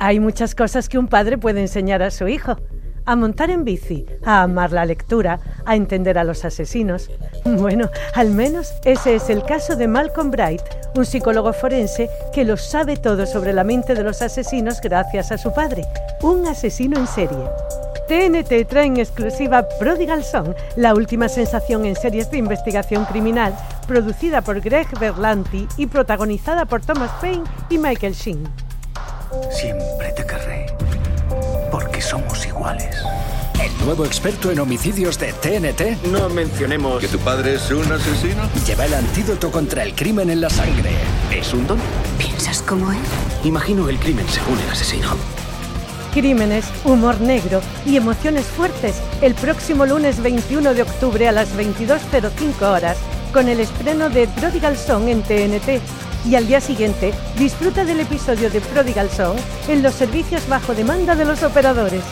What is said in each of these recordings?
Hay muchas cosas que un padre puede enseñar a su hijo. A montar en bici, a amar la lectura, a entender a los asesinos. Bueno, al menos ese es el caso de Malcolm Bright, un psicólogo forense que lo sabe todo sobre la mente de los asesinos gracias a su padre, un asesino en serie. TNT trae en exclusiva Prodigal Son, la última sensación en series de investigación criminal, producida por Greg Berlanti y protagonizada por Thomas Paine y Michael Sheen. Siempre te querré, porque somos iguales. El nuevo experto en homicidios de TNT. No mencionemos que tu padre es un asesino. Lleva el antídoto contra el crimen en la sangre. ¿Es un don? ¿Piensas como él? Imagino el crimen según el asesino. Crímenes, humor negro y emociones fuertes el próximo lunes 21 de octubre a las 22:05 horas con el estreno de Prodigal Son en TNT. Y al día siguiente, disfruta del episodio de Prodigal Son en los servicios bajo demanda de los operadores.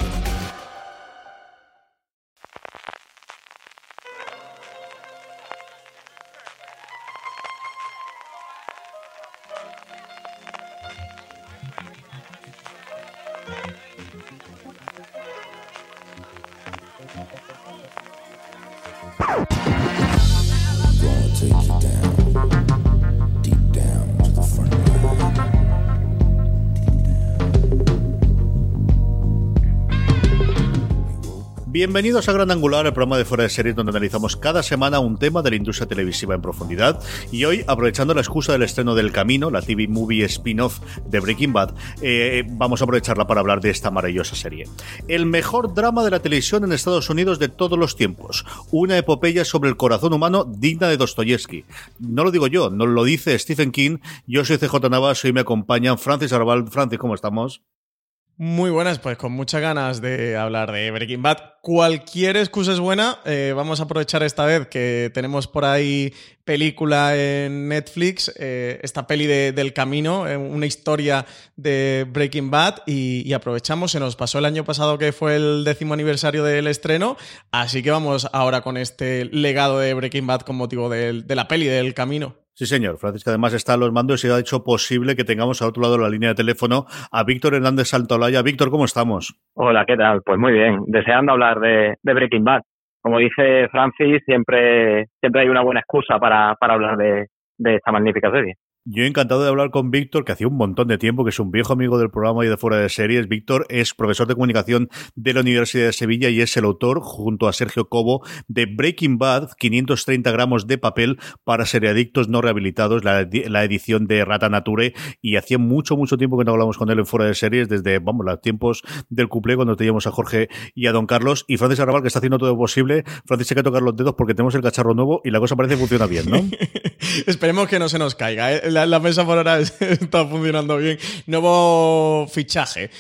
Bienvenidos a Gran Angular, el programa de Fuera de Series donde analizamos cada semana un tema de la industria televisiva en profundidad. Y hoy, aprovechando la excusa del estreno del Camino, la TV Movie spin-off de Breaking Bad, vamos a aprovecharla para hablar de esta maravillosa serie. El mejor drama de la televisión en Estados Unidos de todos los tiempos. Una epopeya sobre el corazón humano digna de Dostoyevsky. No lo digo yo, nos lo dice Stephen King. Yo soy CJ Navas y me acompañan Francis Arrabal. Francis, ¿cómo estamos? Muy buenas, pues con muchas ganas de hablar de Breaking Bad. Cualquier excusa es buena. Vamos a aprovechar esta vez que tenemos por ahí película en Netflix, esta peli del Camino, una historia de Breaking Bad y aprovechamos. Se nos pasó el año pasado que fue el 10º aniversario del estreno, así que vamos ahora con este legado de Breaking Bad con motivo de la peli del Camino. Sí, señor. Francisca además está a los mandos y ha hecho posible que tengamos al otro lado de la línea de teléfono a Víctor Hernández Santolaya. Víctor, ¿cómo estamos? Hola, ¿qué tal? Pues muy bien. Deseando hablar de Breaking Bad. Como dice Francis, siempre hay una buena excusa para hablar de esta magnífica serie. Yo encantado de hablar con Víctor, que hacía un montón de tiempo, que es un viejo amigo del programa y de Fuera de Series. Víctor es profesor de comunicación de la Universidad de Sevilla y es el autor, junto a Sergio Cobo, de Breaking Bad, 530 gramos de papel para seriadictos no rehabilitados, la edición de Rata Nature, y hacía mucho tiempo que no hablamos con él en Fuera de Series, desde, los tiempos del cuplé, cuando teníamos a Jorge y a Don Carlos, y Francis Arrabal, que está haciendo todo lo posible. Francis, hay que tocar los dedos porque tenemos el cacharro nuevo y la cosa parece que funciona bien, ¿no? Esperemos que no se nos caiga, ¿eh? La mesa por ahora está funcionando bien. Nuevo fichaje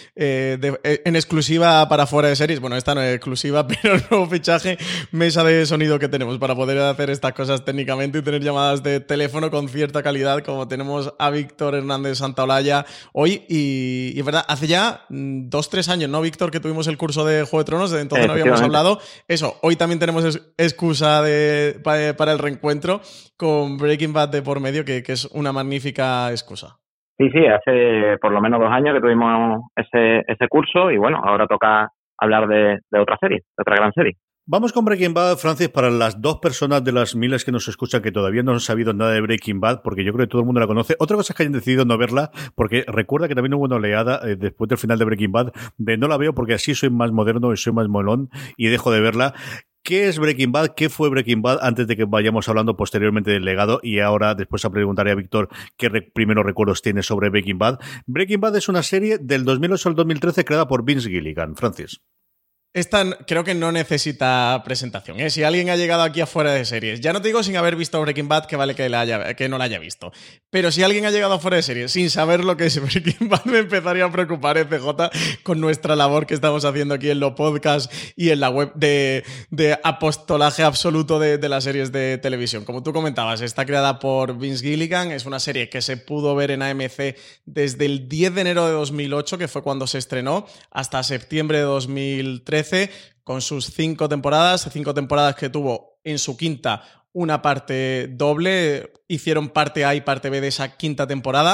en exclusiva para Fuera de Series. Bueno, esta no es exclusiva, pero el nuevo fichaje, mesa de sonido que tenemos para poder hacer estas cosas técnicamente y tener llamadas de teléfono con cierta calidad, como tenemos a Víctor Hernández Santaolalla hoy. Y es verdad, hace ya 2-3 años, ¿no, Víctor? Que tuvimos el curso de Juego de Tronos, desde entonces no habíamos hablado. Eso, hoy también tenemos excusa para el reencuentro con Breaking Bad de por medio, que es una magnífica excusa. Sí, hace por lo menos 2 años que tuvimos ese curso y bueno, ahora toca hablar de otra serie, de otra gran serie. Vamos con Breaking Bad, Francis, para las 2 personas de las miles que nos escuchan que todavía no han sabido nada de Breaking Bad, porque yo creo que todo el mundo la conoce. Otra cosa es que hayan decidido no verla, porque recuerda que también hubo una oleada después del final de Breaking Bad, de no la veo porque así soy más moderno y soy más molón y dejo de verla. ¿Qué es Breaking Bad? ¿Qué fue Breaking Bad? Antes de que vayamos hablando posteriormente del legado y ahora después a preguntaré a Víctor qué primeros recuerdos tiene sobre Breaking Bad. Breaking Bad es una serie del 2008 al 2013 creada por Vince Gilligan. Francis. Esta creo que no necesita presentación, ¿eh? Si alguien ha llegado aquí a Fuera de Series, ya no te digo sin haber visto Breaking Bad, que vale que no la haya visto, pero si alguien ha llegado a Fuera de Series sin saber lo que es Breaking Bad, me empezaría a preocupar, CJ, con nuestra labor que estamos haciendo aquí en los podcasts y en la web de apostolaje absoluto de las series de televisión. Como tú comentabas, está creada por Vince Gilligan, es una serie que se pudo ver en AMC desde el 10 de enero de 2008, que fue cuando se estrenó, hasta septiembre de 2013, con sus 5 temporadas que tuvo en su quinta una parte doble, hicieron parte A y parte B de esa quinta temporada,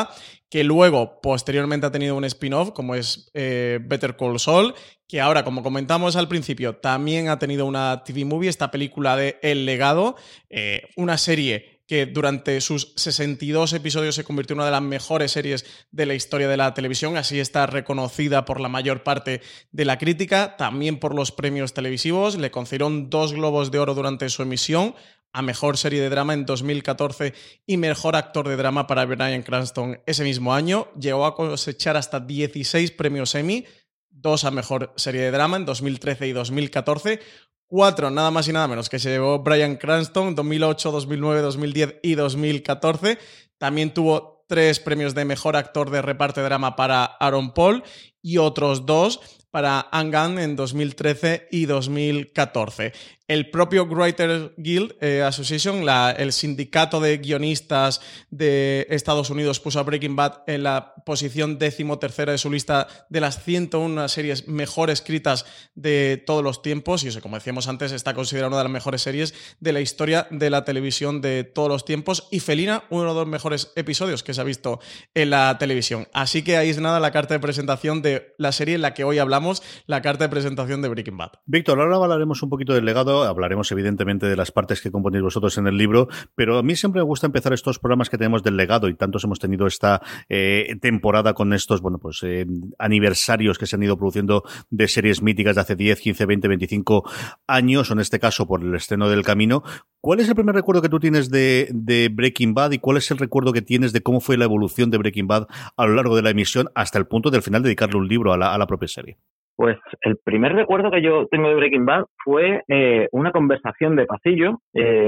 que luego, posteriormente, ha tenido un spin-off, como es Better Call Saul, que ahora, como comentamos al principio, también ha tenido una TV movie, esta película de El Legado, una serie que durante sus 62 episodios se convirtió en una de las mejores series de la historia de la televisión, así está reconocida por la mayor parte de la crítica, también por los premios televisivos, le concedieron 2 Globos de Oro durante su emisión, a Mejor Serie de Drama en 2014 y Mejor Actor de Drama para Bryan Cranston ese mismo año, llegó a cosechar hasta 16 premios Emmy, 2 a Mejor Serie de Drama en 2013 y 2014, 4 nada más y nada menos que se llevó Bryan Cranston 2008, 2009, 2010 y 2014. También tuvo 3 premios de Mejor Actor de Reparto de Drama para Aaron Paul y otros 2 para Anne Gunn en 2013 y 2014. El propio Writers Guild Association, el sindicato de guionistas de Estados Unidos, puso a Breaking Bad en la posición 13ª de su lista de las 101 series mejor escritas de todos los tiempos. Y eso, como decíamos antes, está considerada una de las mejores series de la historia de la televisión de todos los tiempos. Y Felina, uno de los mejores episodios que se ha visto en la televisión. Así que ahí es nada la carta de presentación de la serie en la que hoy hablamos, la carta de presentación de Breaking Bad. Víctor, ahora hablaremos un poquito del legado, hablaremos evidentemente de las partes que componéis vosotros en el libro, pero a mí siempre me gusta empezar estos programas que tenemos del legado, y tantos hemos tenido esta temporada con estos, aniversarios que se han ido produciendo de series míticas de hace 10, 15, 20, 25 años, o en este caso por el estreno del Camino. ¿Cuál es el primer recuerdo que tú tienes de Breaking Bad y cuál es el recuerdo que tienes de cómo fue la evolución de Breaking Bad a lo largo de la emisión hasta el punto del final de dedicarle un libro a la propia serie? Pues el primer recuerdo que yo tengo de Breaking Bad fue una conversación de pasillo.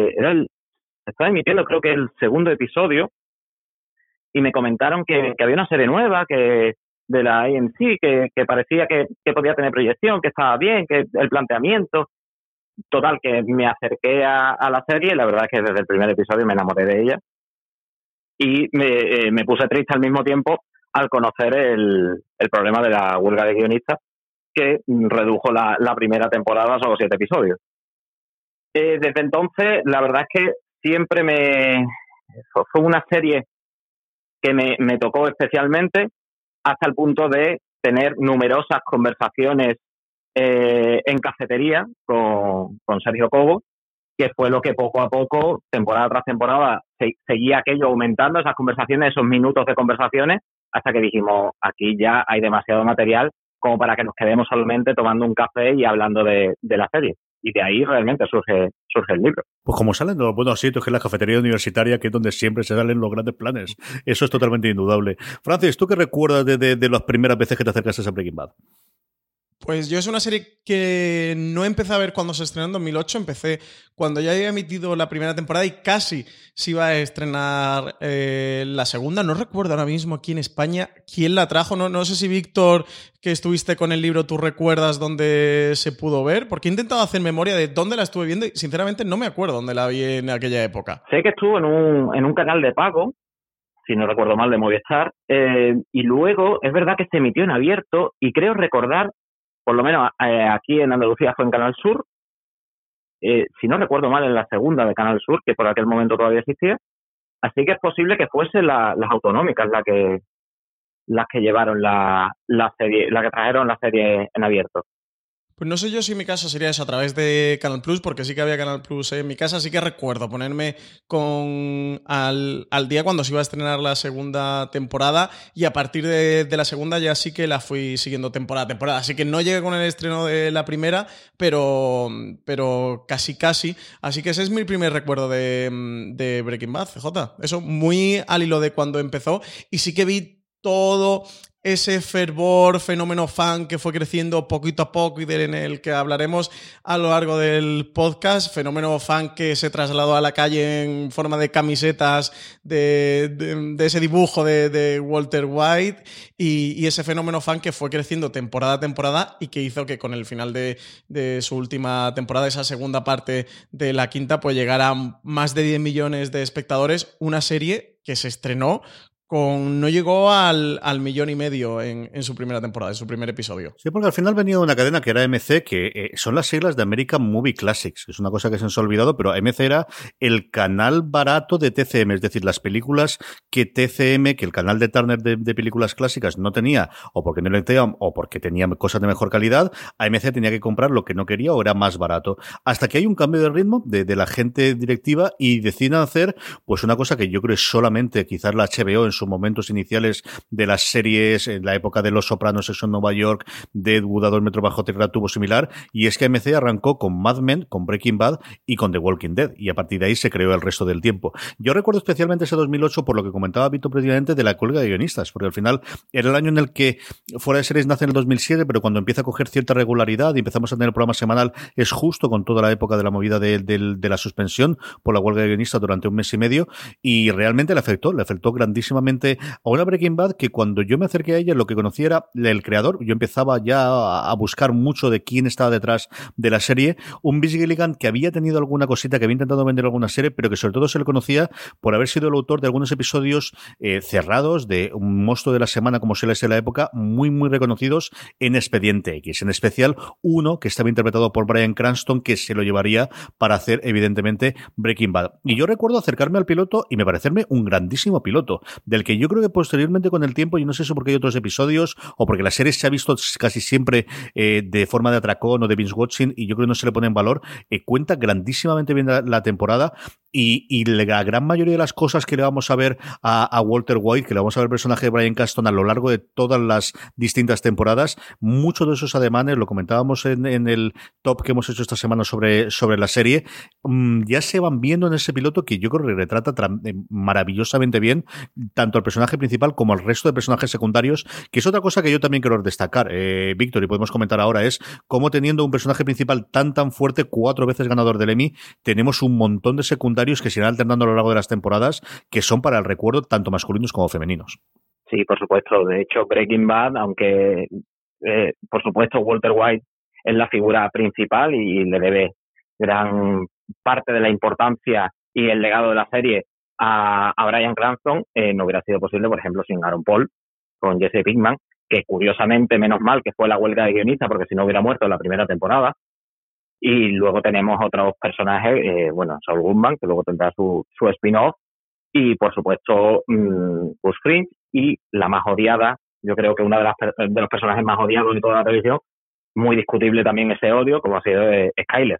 Estaba emitiendo creo que el segundo episodio y me comentaron que había una serie nueva que de la AMC que parecía que podía tener proyección, que estaba bien, que el planteamiento. Total, que me acerqué a la serie y la verdad es que desde el primer episodio me enamoré de ella y me puse triste al mismo tiempo al conocer el problema de la huelga de guionistas que redujo la primera temporada a solo 7 episodios. Desde entonces, la verdad es que siempre fue una serie que me tocó especialmente hasta el punto de tener numerosas conversaciones en cafetería con Sergio Cobo, que fue lo que poco a poco, temporada tras temporada, seguía aquello aumentando, esas conversaciones, esos minutos de conversaciones, hasta que dijimos, aquí ya hay demasiado material como para que nos quedemos solamente tomando un café y hablando de la serie. Y de ahí realmente surge el libro. Pues como salen de los buenos sitios, que es la cafetería universitaria, que es donde siempre se salen los grandes planes. Eso es totalmente indudable. Francis, ¿tú qué recuerdas de las primeras veces que te acercaste a Breaking Bad? Pues yo es una serie que no empecé a ver cuando se estrenó en 2008, empecé cuando ya había emitido la primera temporada y casi se iba a estrenar la segunda. No recuerdo ahora mismo aquí en España quién la trajo, no sé si Víctor, que estuviste con el libro, tú recuerdas dónde se pudo ver, porque he intentado hacer memoria de dónde la estuve viendo y sinceramente no me acuerdo dónde la vi en aquella época. Sé que estuvo en un canal de pago, si no recuerdo mal, de Movistar, y luego es verdad que se emitió en abierto y creo recordar, por lo menos aquí en Andalucía fue en Canal Sur, si no recuerdo mal en la segunda de Canal Sur, que por aquel momento todavía existía, así que es posible que fuesen las autonómicas las que llevaron la serie, las que trajeron la serie en abierto. Pues no sé yo si en mi caso sería eso a través de Canal Plus, porque sí que había Canal Plus en mi casa, sí que recuerdo ponerme al día cuando se iba a estrenar la segunda temporada y a partir de la segunda ya sí que la fui siguiendo temporada a temporada, así que no llegué con el estreno de la primera, pero casi, así que ese es mi primer recuerdo de Breaking Bad, CJ, eso muy al hilo de cuando empezó y sí que vi todo ese fervor, fenómeno fan que fue creciendo poquito a poco y en el que hablaremos a lo largo del podcast, fenómeno fan que se trasladó a la calle en forma de camisetas de ese dibujo de Walter White y ese fenómeno fan que fue creciendo temporada a temporada y que hizo que con el final de su última temporada, esa segunda parte de la quinta, pues llegara a más de 10 millones de espectadores, una serie que se estrenó no llegó al 1,5 millones en su primera temporada, en su primer episodio. Sí, porque al final venía de una cadena que era AMC, que son las siglas de American Movie Classics, que es una cosa que se nos ha olvidado, pero AMC era el canal barato de TCM, es decir, las películas que TCM, que el canal de Turner de películas clásicas no tenía, o porque no le tenía, o porque tenía cosas de mejor calidad, AMC tenía que comprar lo que no quería o era más barato. Hasta que hay un cambio de ritmo de la gente directiva y deciden hacer pues una cosa que yo creo es solamente quizás la HBO en sus momentos iniciales de las series, en la época de Los Sopranos, Sexo en Nueva York, Deadwood, a 2 metros bajo tierra, tuvo similar, y es que AMC arrancó con Mad Men, con Breaking Bad y con The Walking Dead, y a partir de ahí se creó el resto del tiempo. Yo recuerdo especialmente ese 2008 por lo que comentaba Vito previamente de la huelga de guionistas, porque al final era el año en el que Fuera de Series nace en el 2007, pero cuando empieza a coger cierta regularidad y empezamos a tener el programa semanal es justo con toda la época de la movida de la suspensión por la huelga de guionistas durante 1 mes y medio, y realmente le afectó grandísimamente a una Breaking Bad que cuando yo me acerqué a ella lo que conocía era el creador. Yo empezaba ya a buscar mucho de quién estaba detrás de la serie, un Vince Gilligan que había tenido alguna cosita, que había intentado vender alguna serie, pero que sobre todo se le conocía por haber sido el autor de algunos episodios cerrados de Un monstruo de la semana, como se les en la época, muy muy reconocidos en Expediente X, en especial uno que estaba interpretado por Bryan Cranston, que se lo llevaría para hacer evidentemente Breaking Bad. Y yo recuerdo acercarme al piloto y me parecerme un grandísimo piloto, del que yo creo que posteriormente con el tiempo, y no sé si porque hay otros episodios o porque la serie se ha visto casi siempre de forma de atracón o de binge watching, y yo creo que no se le pone en valor, cuenta grandísimamente bien la temporada, y la gran mayoría de las cosas que le vamos a ver a Walter White, que le vamos a ver el personaje de Bryan Cranston a lo largo de todas las distintas temporadas, muchos de esos ademanes, lo comentábamos en el top que hemos hecho esta semana sobre la serie, ya se van viendo en ese piloto, que yo creo que retrata maravillosamente bien tanto al personaje principal como al resto de personajes secundarios, que es otra cosa que yo también quiero destacar, Víctor, y podemos comentar ahora, es cómo teniendo un personaje principal tan fuerte, 4 veces ganador del Emmy, tenemos un montón de secundarios que se irán alternando a lo largo de las temporadas, que son para el recuerdo tanto masculinos como femeninos. Sí, por supuesto. De hecho, Breaking Bad, aunque por supuesto Walter White es la figura principal y le debe gran parte de la importancia y el legado de la serie a Bryan Cranston, no hubiera sido posible, por ejemplo, sin Aaron Paul, con Jesse Pinkman, que curiosamente, menos mal que fue la huelga de guionistas, porque si no hubiera muerto en la primera temporada. Y luego tenemos otros personajes, Saul Goodman, que luego tendrá su spin-off, y por supuesto Gus Fring, y la más odiada, yo creo que una de los personajes más odiados de toda la televisión, muy discutible también ese odio, como ha sido Skyler,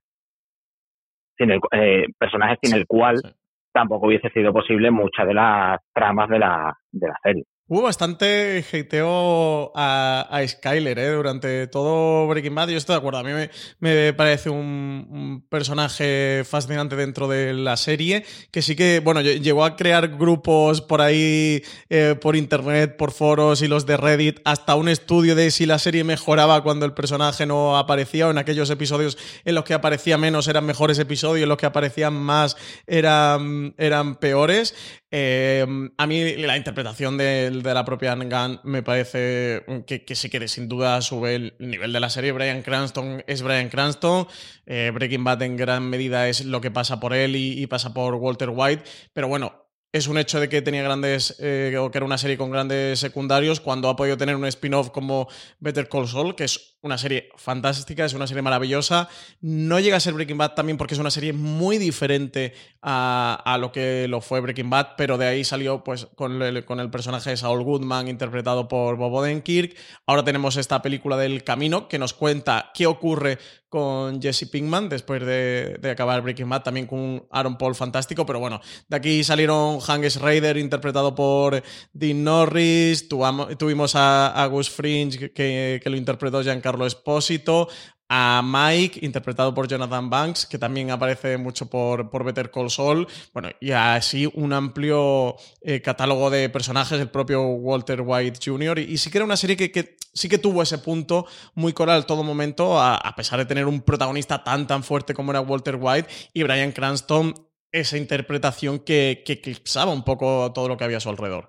personaje sin el cual tampoco hubiese sido posible muchas de las tramas de la serie. Hubo bastante hateo a Skyler durante todo Breaking Bad. Yo estoy de acuerdo. A mí me parece un personaje fascinante dentro de la serie, que sí que, llegó a crear grupos por ahí, por internet, por foros y los de Reddit, hasta un estudio de si la serie mejoraba cuando el personaje no aparecía, o en aquellos episodios en los que aparecía menos eran mejores episodios, en los que aparecían más eran peores. A mí la interpretación de la propia Anne Gunn me parece que sí que sin duda sube el nivel de la serie. Bryan Cranston es Bryan Cranston, Breaking Bad en gran medida es lo que pasa por él y pasa por Walter White, pero es un hecho de que tenía grandes, o que era una serie con grandes secundarios, cuando ha podido tener un spin-off como Better Call Saul, que es una serie fantástica, es una serie maravillosa. No llega a ser Breaking Bad también porque es una serie muy diferente a lo que lo fue Breaking Bad, pero de ahí salió pues con el personaje de Saul Goodman interpretado por Bob Odenkirk. Ahora tenemos esta película del camino que nos cuenta qué ocurre con Jesse Pinkman después de acabar Breaking Bad, también con un Aaron Paul fantástico, pero de aquí salieron Hank Schrader interpretado por Dean Norris, tuvimos a Gus Fring que lo interpretó Giancarlo Esposito, a Mike, interpretado por Jonathan Banks, que también aparece mucho por Better Call Saul, y así un amplio catálogo de personajes, el propio Walter White Jr., y sí que era una serie que sí que tuvo ese punto muy coral todo momento, a pesar de tener un protagonista tan fuerte como era Walter White, y Bryan Cranston, esa interpretación que eclipsaba un poco todo lo que había a su alrededor.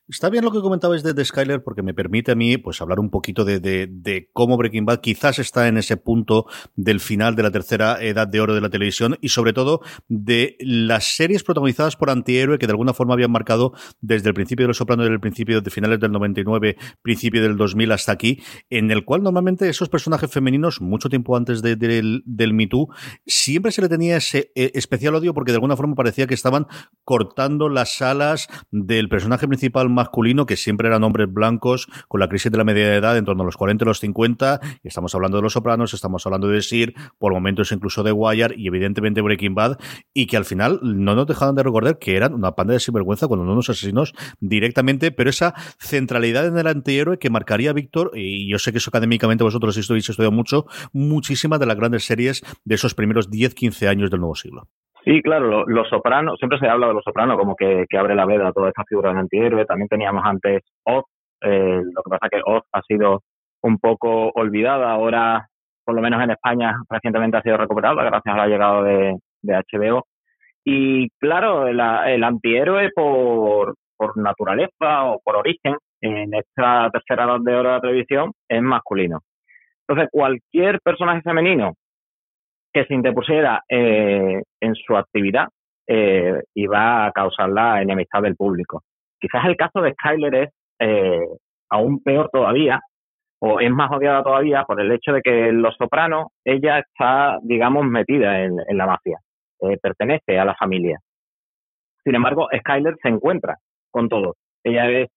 Está bien lo que comentabais de Skyler, porque me permite a mí pues hablar un poquito de cómo Breaking Bad quizás está en ese punto del final de la tercera edad de oro de la televisión, y sobre todo de las series protagonizadas por antihéroe que de alguna forma habían marcado desde el principio de Los Sopranos, desde el principio de finales del 99, principio del 2000 hasta aquí, en el cual normalmente esos personajes femeninos, mucho tiempo antes del Me Too, siempre se le tenía ese especial odio, porque de alguna forma parecía que estaban cortando las alas del personaje principal masculino, que siempre eran hombres blancos con la crisis de la media edad en torno a los 40 y los 50, y estamos hablando de Los Sopranos, estamos hablando de Sir, por momentos incluso de Wire y evidentemente Breaking Bad, y que al final no nos dejaban de recordar que eran una panda de sinvergüenza cuando no unos asesinos directamente, pero esa centralidad en el antihéroe que marcaría, Víctor, y yo sé que eso académicamente vosotros habéis estudiado muchísimas de las grandes series de esos primeros 10-15 años del nuevo siglo. Sí, claro, Los Sopranos, siempre se habla de Los Sopranos como que abre la veda a toda esta figura del antihéroe. También teníamos antes Oz, lo que pasa es que Oz ha sido un poco olvidada, ahora por lo menos en España recientemente ha sido recuperada gracias a la llegada de HBO. Y claro, el antihéroe por naturaleza o por origen en esta tercera edad de oro de la televisión es masculino. Entonces, cualquier personaje femenino que se interpusiera en su actividad iba a causar la enemistad del público. Quizás el caso de Skyler es aún peor todavía, o es más odiada todavía por el hecho de que en Los Sopranos ella está, digamos, metida en la mafia, pertenece a la familia. Sin embargo, Skyler se encuentra con todo. Ella es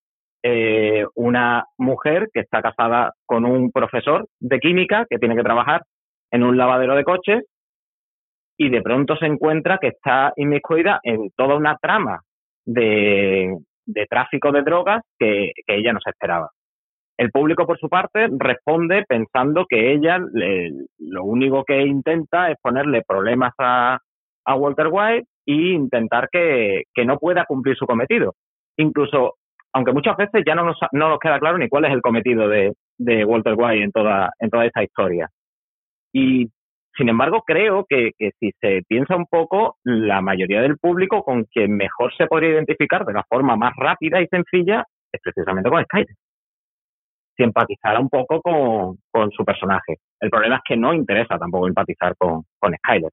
una mujer que está casada con un profesor de química que tiene que trabajar en un lavadero de coches, y de pronto se encuentra que está inmiscuida en toda una trama de tráfico de drogas que ella no se esperaba. El público, por su parte, responde pensando que ella lo único que intenta es ponerle problemas a Walter White e intentar que no pueda cumplir su cometido. Incluso, aunque muchas veces ya no nos queda claro ni cuál es el cometido de Walter White en toda esta historia. Y, sin embargo, creo que si se piensa un poco, la mayoría del público con quien mejor se podría identificar de la forma más rápida y sencilla es precisamente con Skyler. Si empatizara un poco con su personaje. El problema es que no interesa tampoco empatizar con Skyler.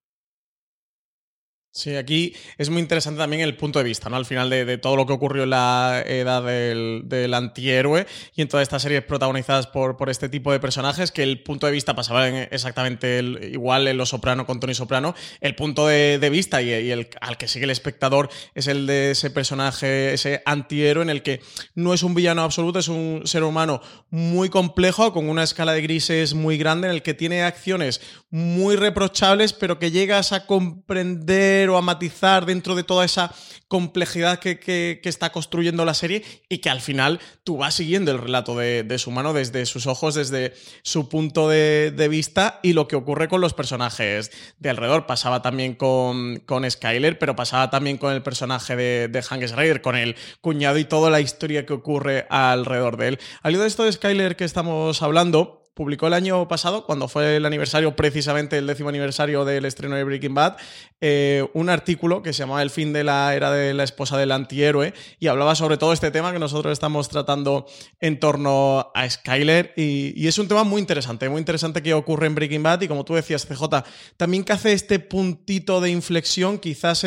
Sí, aquí es muy interesante también el punto de vista, ¿no? Al final de todo lo que ocurrió en la edad del antihéroe y en todas estas series protagonizadas por este tipo de personajes, que el punto de vista pasaba exactamente igual en Los Soprano con Tony Soprano. El punto de vista y el al que sigue el espectador es el de ese personaje, ese antihéroe en el que no es un villano absoluto, es un ser humano muy complejo, con una escala de grises muy grande, en el que tiene acciones muy reprochables, pero que llegas a comprender o a matizar dentro de toda esa complejidad que está construyendo la serie, y que al final tú vas siguiendo el relato de su mano desde sus ojos, desde su punto de vista, y lo que ocurre con los personajes de alrededor. Pasaba también con Skyler, pero pasaba también con el personaje de Hank Schrader, con el cuñado y toda la historia que ocurre alrededor de él. Al hilo de esto de Skyler que estamos hablando, publicó el año pasado, cuando fue el aniversario, precisamente el 10º aniversario del estreno de Breaking Bad, un artículo que se llamaba El fin de la era de la esposa del antihéroe, y hablaba sobre todo este tema que nosotros estamos tratando en torno a Skyler, y es un tema muy interesante que ocurre en Breaking Bad, y como tú decías, CJ, también que hace este puntito de inflexión. Quizás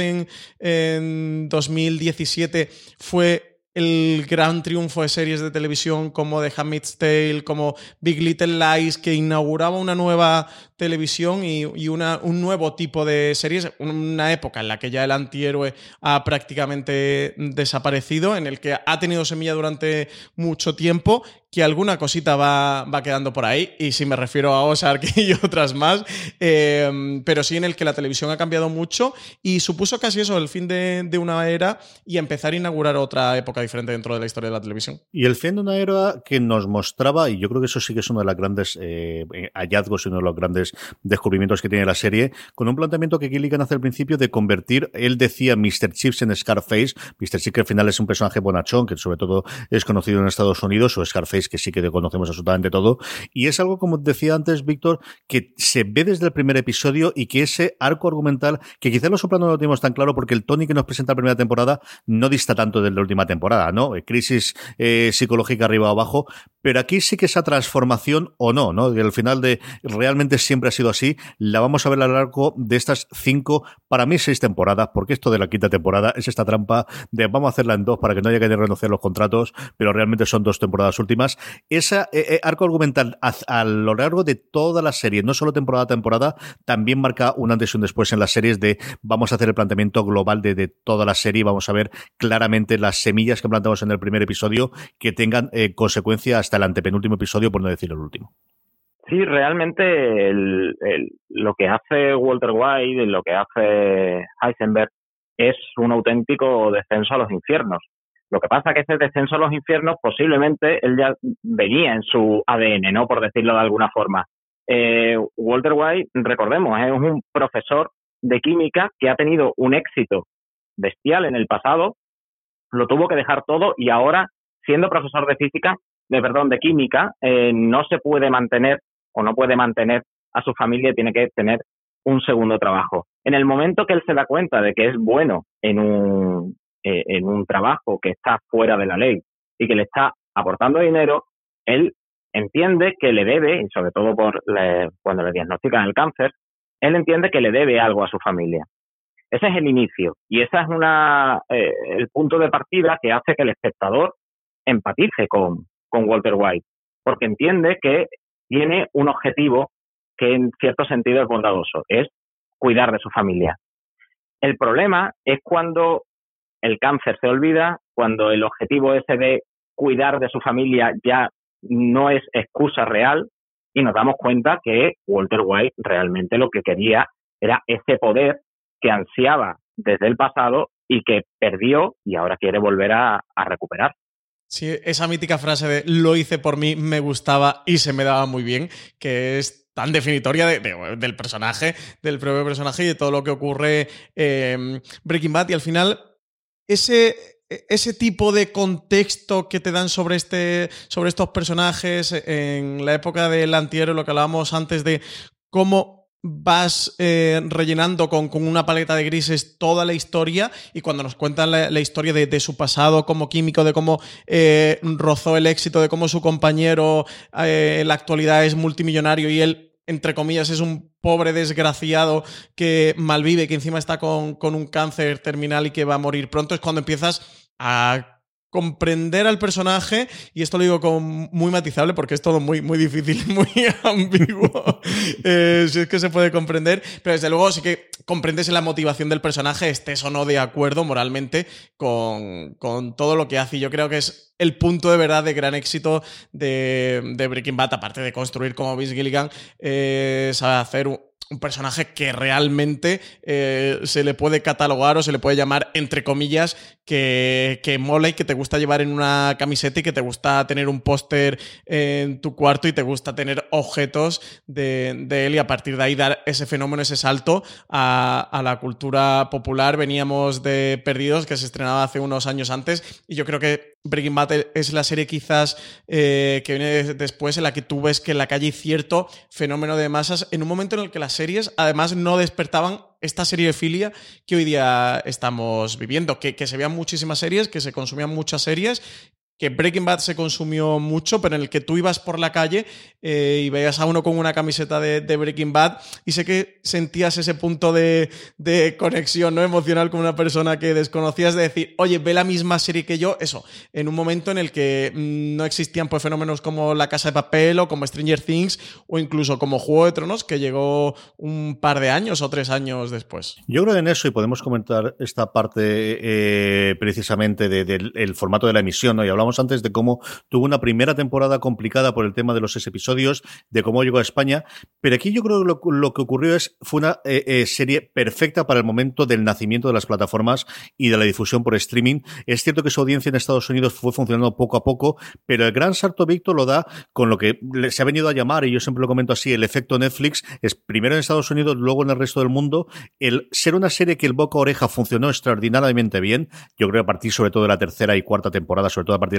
en 2017 fue el gran triunfo de series de televisión como The Handmaid's Tale, como Big Little Lies, que inauguraba una nueva televisión y un nuevo tipo de series, una época en la que ya el antihéroe ha prácticamente desaparecido, en el que ha tenido semilla durante mucho tiempo, que alguna cosita va quedando por ahí, y sí me refiero a Ozark y otras más, pero sí en el que la televisión ha cambiado mucho y supuso casi eso, el fin de una era y empezar a inaugurar otra época diferente dentro de la historia de la televisión. Y el fin de una era que nos mostraba, y yo creo que eso sí que es uno de los grandes hallazgos y uno de los grandes descubrimientos que tiene la serie, con un planteamiento que Gilligan hace al principio de convertir, él decía Mr. Chips en Scarface. Mr. Chips, que al final es un personaje bonachón, que sobre todo es conocido en Estados Unidos, o Scarface conocéis, que sí que conocemos absolutamente todo. Y es algo, como decía antes Víctor, que se ve desde el primer episodio y que ese arco argumental, que quizás Los Sopranos no lo tenemos tan claro porque el Tony que nos presenta la primera temporada no dista tanto de la última temporada, ¿no? Crisis psicológica arriba o abajo, pero aquí sí que esa transformación o no, que al final de realmente siempre ha sido así, la vamos a ver a lo largo de estas 5, para mí 6 temporadas, porque esto de la quinta temporada es esta trampa de vamos a hacerla en 2 para que no haya que renunciar los contratos, pero realmente son 2 temporadas últimas. Ese arco argumental a lo largo de toda la serie, no solo temporada a temporada, también marca un antes y un después en las series de vamos a hacer el planteamiento global de toda la serie, vamos a ver claramente las semillas que plantamos en el primer episodio que tengan consecuencia hasta el antepenúltimo episodio, por no decir el último. Sí, realmente lo que hace Walter White, lo que hace Heisenberg, es un auténtico descenso a los infiernos. Lo que pasa es que ese descenso a los infiernos posiblemente él ya venía en su ADN, ¿no? Por decirlo de alguna forma. Walter White, recordemos, es un profesor de química que ha tenido un éxito bestial en el pasado, lo tuvo que dejar todo y ahora, siendo profesor de química, no se puede mantener o no puede mantener a su familia y tiene que tener un segundo trabajo. En el momento que él se da cuenta de que es bueno en un trabajo que está fuera de la ley y que le está aportando dinero, él entiende que le debe, y sobre todo cuando le diagnostican el cáncer, él entiende que le debe algo a su familia. Ese es el inicio y ese es el punto de partida que hace que el espectador empatice con Walter White, porque entiende que tiene un objetivo que en cierto sentido es bondadoso, es cuidar de su familia. El problema es cuando el cáncer se olvida, cuando el objetivo ese de cuidar de su familia ya no es excusa real y nos damos cuenta que Walter White realmente lo que quería era ese poder que ansiaba desde el pasado y que perdió y ahora quiere volver a recuperar. Sí, esa mítica frase de lo hice por mí, me gustaba y se me daba muy bien, que es tan definitoria del personaje, del propio personaje y de todo lo que ocurre en Breaking Bad. Y al final, ese tipo de contexto que te dan sobre estos personajes en la época del antihéroe, lo que hablábamos antes de cómo vas rellenando con una paleta de grises toda la historia, y cuando nos cuentan la historia de su pasado como químico, de cómo rozó el éxito, de cómo su compañero en la actualidad es multimillonario y él, entre comillas, es un pobre desgraciado que malvive, que encima está con un cáncer terminal y que va a morir pronto, es cuando empiezas a comprender al personaje, y esto lo digo como muy matizable porque es todo muy, muy difícil, muy ambiguo, si es que se puede comprender, pero desde luego sí que comprendes la motivación del personaje, estés o no de acuerdo moralmente con todo lo que hace, y yo creo que es el punto de verdad de gran éxito de Breaking Bad, aparte de construir como Vince Gilligan, sabe hacer un personaje que realmente se le puede catalogar o se le puede llamar, entre comillas, que mola y que te gusta llevar en una camiseta y que te gusta tener un póster en tu cuarto y te gusta tener objetos de él, y a partir de ahí dar ese fenómeno, ese salto a la cultura popular. Veníamos de Perdidos, que se estrenaba hace unos años antes, y yo creo que Breaking Bad es la serie quizás que viene después en la que tú ves que en la calle hay cierto fenómeno de masas en un momento en el que las series además no despertaban esta seriefilia que hoy día estamos viviendo, que se veían muchísimas series, que se consumían muchas series, que Breaking Bad se consumió mucho, pero en el que tú ibas por la calle y veías a uno con una camiseta de Breaking Bad, y sé que sentías ese punto de conexión, ¿no?, emocional con una persona que desconocías, de decir, oye, ve la misma serie que yo, eso, en un momento en el que no existían pues fenómenos como La Casa de Papel o como Stranger Things o incluso como Juego de Tronos, que llegó un par de años o 3 años después. Yo creo que en eso, y podemos comentar esta parte precisamente del formato de la emisión, ¿no? Y hablamos antes de cómo tuvo una primera temporada complicada por el tema de los 6 episodios, de cómo llegó a España, pero aquí yo creo que lo que ocurrió fue una serie perfecta para el momento del nacimiento de las plataformas y de la difusión por streaming. Es cierto que su audiencia en Estados Unidos fue funcionando poco a poco, pero el gran salto Víctor lo da con lo que se ha venido a llamar, y yo siempre lo comento así, el efecto Netflix. Es primero en Estados Unidos, luego en el resto del mundo, el ser una serie que el boca a oreja funcionó extraordinariamente bien. Yo creo que a partir sobre todo de la tercera y cuarta temporada, sobre todo a partir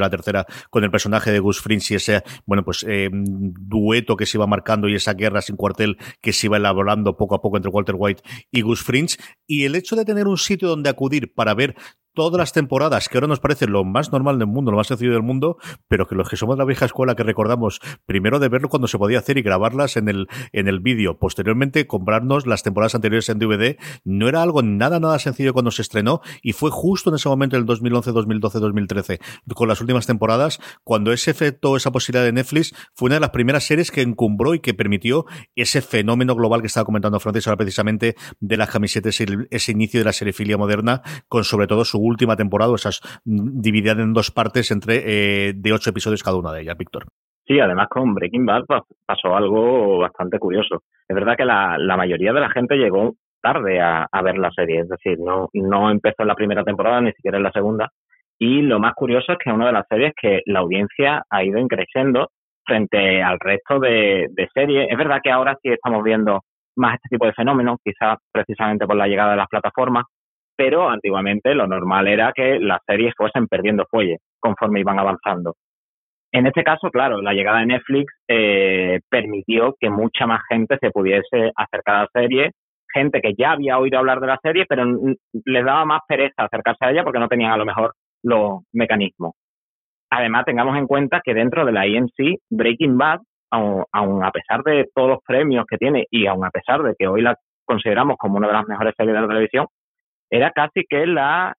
la tercera con el personaje de Gus Fring y ese, bueno, pues dueto que se iba marcando y esa guerra sin cuartel que se iba elaborando poco a poco entre Walter White y Gus Fring, y el hecho de tener un sitio donde acudir para ver todas las temporadas, que ahora nos parece lo más normal del mundo, lo más sencillo del mundo, pero que los que somos de la vieja escuela que recordamos primero de verlo cuando se podía hacer y grabarlas en el vídeo, posteriormente comprarnos las temporadas anteriores en DVD, no era algo nada sencillo cuando se estrenó, y fue justo en ese momento, el 2011, 2012, 2013, con las últimas temporadas, cuando ese efecto, esa posibilidad de Netflix fue una de las primeras series que encumbró y que permitió ese fenómeno global que estaba comentando Francis ahora precisamente de las camisetas, ese inicio de la serifilia moderna, con sobre todo su última temporada, esas divididas en dos partes entre de 8 episodios cada una de ellas, Víctor. Sí, además con Breaking Bad pasó algo bastante curioso. Es verdad que la mayoría de la gente llegó tarde a ver la serie, es decir, no empezó en la primera temporada, ni siquiera en la segunda, y lo más curioso es que es una de las series que la audiencia ha ido creciendo frente al resto de series. Es verdad que ahora sí estamos viendo más este tipo de fenómenos, quizás precisamente por la llegada de las plataformas, pero antiguamente lo normal era que las series fuesen perdiendo fuelle conforme iban avanzando. En este caso, claro, la llegada de Netflix permitió que mucha más gente se pudiese acercar a la serie, gente que ya había oído hablar de la serie, pero les daba más pereza acercarse a ella porque no tenían a lo mejor los mecanismos. Además, tengamos en cuenta que dentro de la AMC, Breaking Bad, aun a pesar de todos los premios que tiene y aun a pesar de que hoy la consideramos como una de las mejores series de la televisión, era casi que la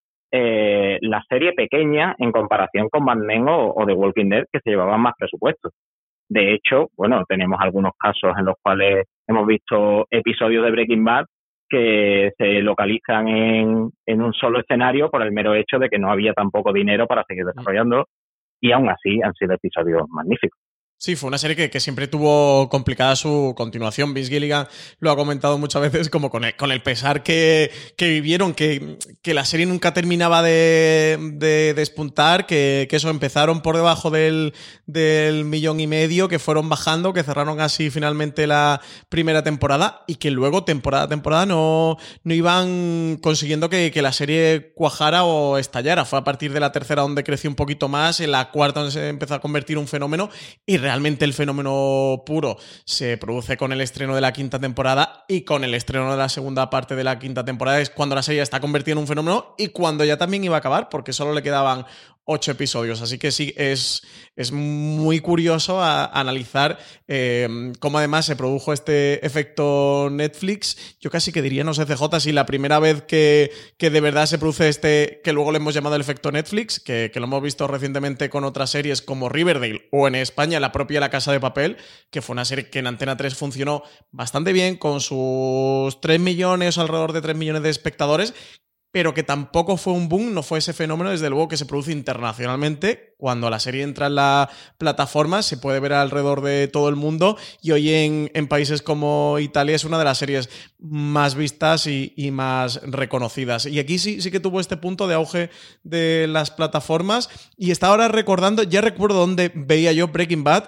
serie pequeña en comparación con Mad Men o The Walking Dead, que se llevaban más presupuesto. De hecho, bueno, tenemos algunos casos en los cuales hemos visto episodios de Breaking Bad que se localizan en un solo escenario por el mero hecho de que no había tampoco dinero para seguir desarrollando, y aún así han sido episodios magníficos. Sí, fue una serie que siempre tuvo complicada su continuación. Vince Gilligan lo ha comentado muchas veces como con el pesar que vivieron, que la serie nunca terminaba de despuntar, que eso empezaron por debajo del 1,5 millones, que fueron bajando, que cerraron así finalmente la primera temporada y que luego temporada a temporada no iban consiguiendo que la serie cuajara o estallara. Fue a partir de la tercera donde creció un poquito más, en la cuarta donde se empezó a convertir en un fenómeno, y realmente el fenómeno puro se produce con el estreno de la quinta temporada, y con el estreno de la segunda parte de la quinta temporada es cuando la serie está convertida en un fenómeno y cuando ya también iba a acabar, porque solo le quedaban 8 episodios. Así que sí, es muy curioso analizar cómo además se produjo este efecto Netflix. Yo casi que diría, no sé, CJ, si la primera vez que de verdad se produce que luego le hemos llamado el efecto Netflix, que lo hemos visto recientemente con otras series como Riverdale, o en España la propia La Casa de Papel, que fue una serie que en Antena 3 funcionó bastante bien con sus 3 millones, alrededor de 3 millones de espectadores, pero que tampoco fue un boom, no fue ese fenómeno, desde luego, que se produce internacionalmente. Cuando la serie entra en la plataforma, se puede ver alrededor de todo el mundo, y hoy en países como Italia es una de las series más vistas y más reconocidas. Y aquí sí que tuvo este punto de auge de las plataformas, y está ahora recordando, ya recuerdo dónde veía yo Breaking Bad.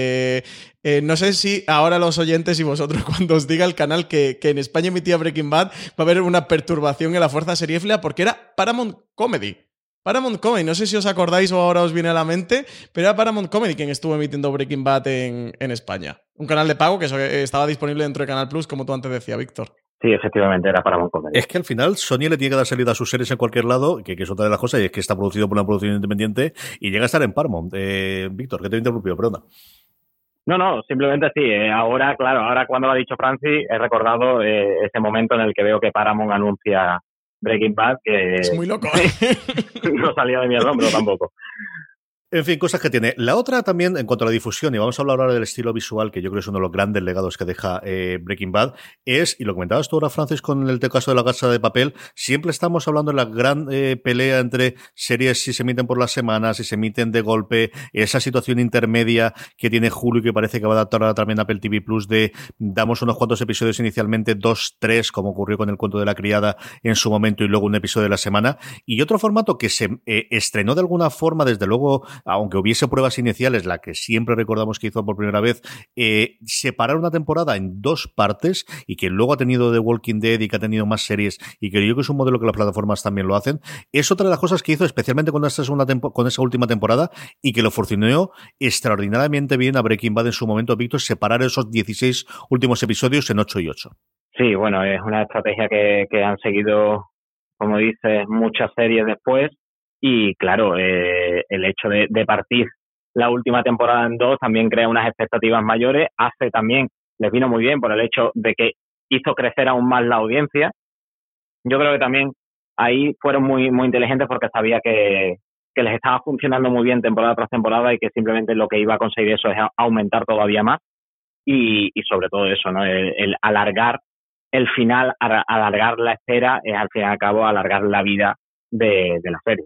No sé si ahora los oyentes y vosotros, cuando os diga el canal que en España emitía Breaking Bad, va a haber una perturbación en la fuerza seriéfila, porque era Paramount Comedy. Paramount Comedy, no sé si os acordáis o ahora os viene a la mente, pero era Paramount Comedy quien estuvo emitiendo Breaking Bad en España. Un canal de pago que estaba disponible dentro de Canal Plus, como tú antes decías, Víctor. Sí, efectivamente era Paramount Comedy. Es que al final Sony le tiene que dar salida a sus series en cualquier lado, que es otra de las cosas, y es que está producido por una producción independiente y llega a estar en Paramount. Víctor, que te he interrumpido, perdona. No, simplemente sí. Ahora cuando lo ha dicho Francis, he recordado ese momento en el que veo que Paramount anuncia Breaking Bad, que es muy loco. No salía de mi asombro tampoco. En fin, cosas que tiene. La otra también, en cuanto a la difusión, y vamos a hablar ahora del estilo visual, que yo creo que es uno de los grandes legados que deja Breaking Bad, es, y lo comentabas tú ahora, Francis, con el caso de La Casa de Papel, siempre estamos hablando de la gran pelea entre series si se emiten por las semanas, si se emiten de golpe, esa situación intermedia que tiene Hulu y que parece que va a adaptar ahora también a Apple TV Plus, de damos unos cuantos episodios inicialmente, 2, 3, como ocurrió con El Cuento de la Criada en su momento, y luego un episodio de la semana, y otro formato que se estrenó de alguna forma, desde luego, aunque hubiese pruebas iniciales, la que siempre recordamos que hizo por primera vez, separar una temporada en 2 partes y que luego ha tenido The Walking Dead y que ha tenido más series y que yo creo que es un modelo que las plataformas también lo hacen, es otra de las cosas que hizo especialmente con esa última temporada y que lo funcionó extraordinariamente bien a Breaking Bad en su momento, Víctor, separar esos 16 últimos episodios en 8 y 8. Sí, bueno, es una estrategia que han seguido, como dices, muchas series después y claro, el hecho de partir la última temporada en 2 también crea unas expectativas mayores, les vino muy bien por el hecho de que hizo crecer aún más la audiencia. Yo creo que también ahí fueron muy, muy inteligentes porque sabía que les estaba funcionando muy bien temporada tras temporada y que simplemente lo que iba a conseguir eso es aumentar todavía más y sobre todo eso, ¿no? El alargar el final, alargar la espera es al fin y al cabo alargar la vida de la serie.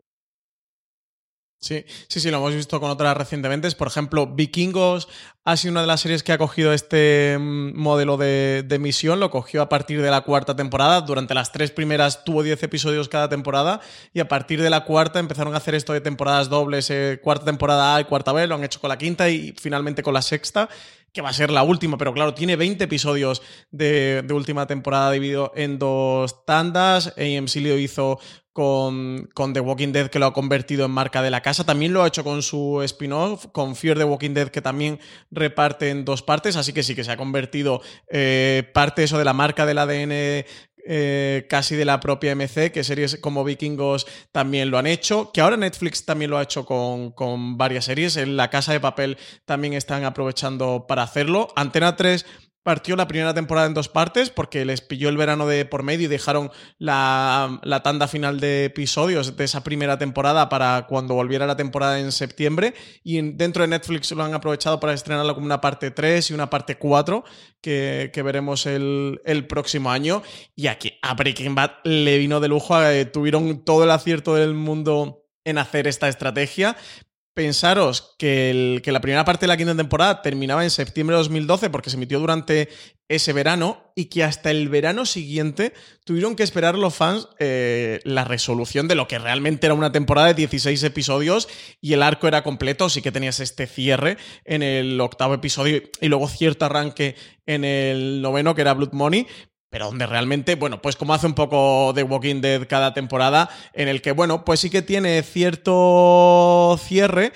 Sí, lo hemos visto con otras recientemente. Por ejemplo, Vikingos ha sido una de las series que ha cogido este modelo de emisión. Lo cogió a partir de la 4ª temporada. Durante las 3 primeras tuvo 10 episodios cada temporada y a partir de la 4ª empezaron a hacer esto de temporadas dobles, 4ª temporada A y 4ª B. Lo han hecho con la 5ª y finalmente con la 6ª, que va a ser la última, pero claro, tiene 20 episodios de última temporada dividido en 2 tandas. AMC lo hizo con The Walking Dead, que lo ha convertido en marca de la casa. También lo ha hecho con su spin-off, con Fear the Walking Dead, que también reparte en 2 partes. Así que sí que se ha convertido parte eso de la marca del ADN casi de la propia MC, que series como Vikingos también lo han hecho, que ahora Netflix también lo ha hecho con varias series. En La Casa de Papel también están aprovechando para hacerlo. Antena 3 partió la primera temporada en 2 partes porque les pilló el verano de por medio y dejaron la tanda final de episodios de esa primera temporada para cuando volviera la temporada en septiembre, y dentro de Netflix lo han aprovechado para estrenarlo como una parte 3 y una parte 4 que veremos el próximo año. Y aquí a Breaking Bad le vino de lujo, tuvieron todo el acierto del mundo en hacer esta estrategia. Pensaros que la primera parte de la 5ª temporada terminaba en septiembre de 2012 porque se emitió durante ese verano y que hasta el verano siguiente tuvieron que esperar los fans la resolución de lo que realmente era una temporada de 16 episodios y el arco era completo. Sí que tenías este cierre en el 8º episodio y luego cierto arranque en el 9º, que era Blood Money, pero donde realmente, bueno, pues como hace un poco The Walking Dead cada temporada, en el que, bueno, pues sí que tiene cierto cierre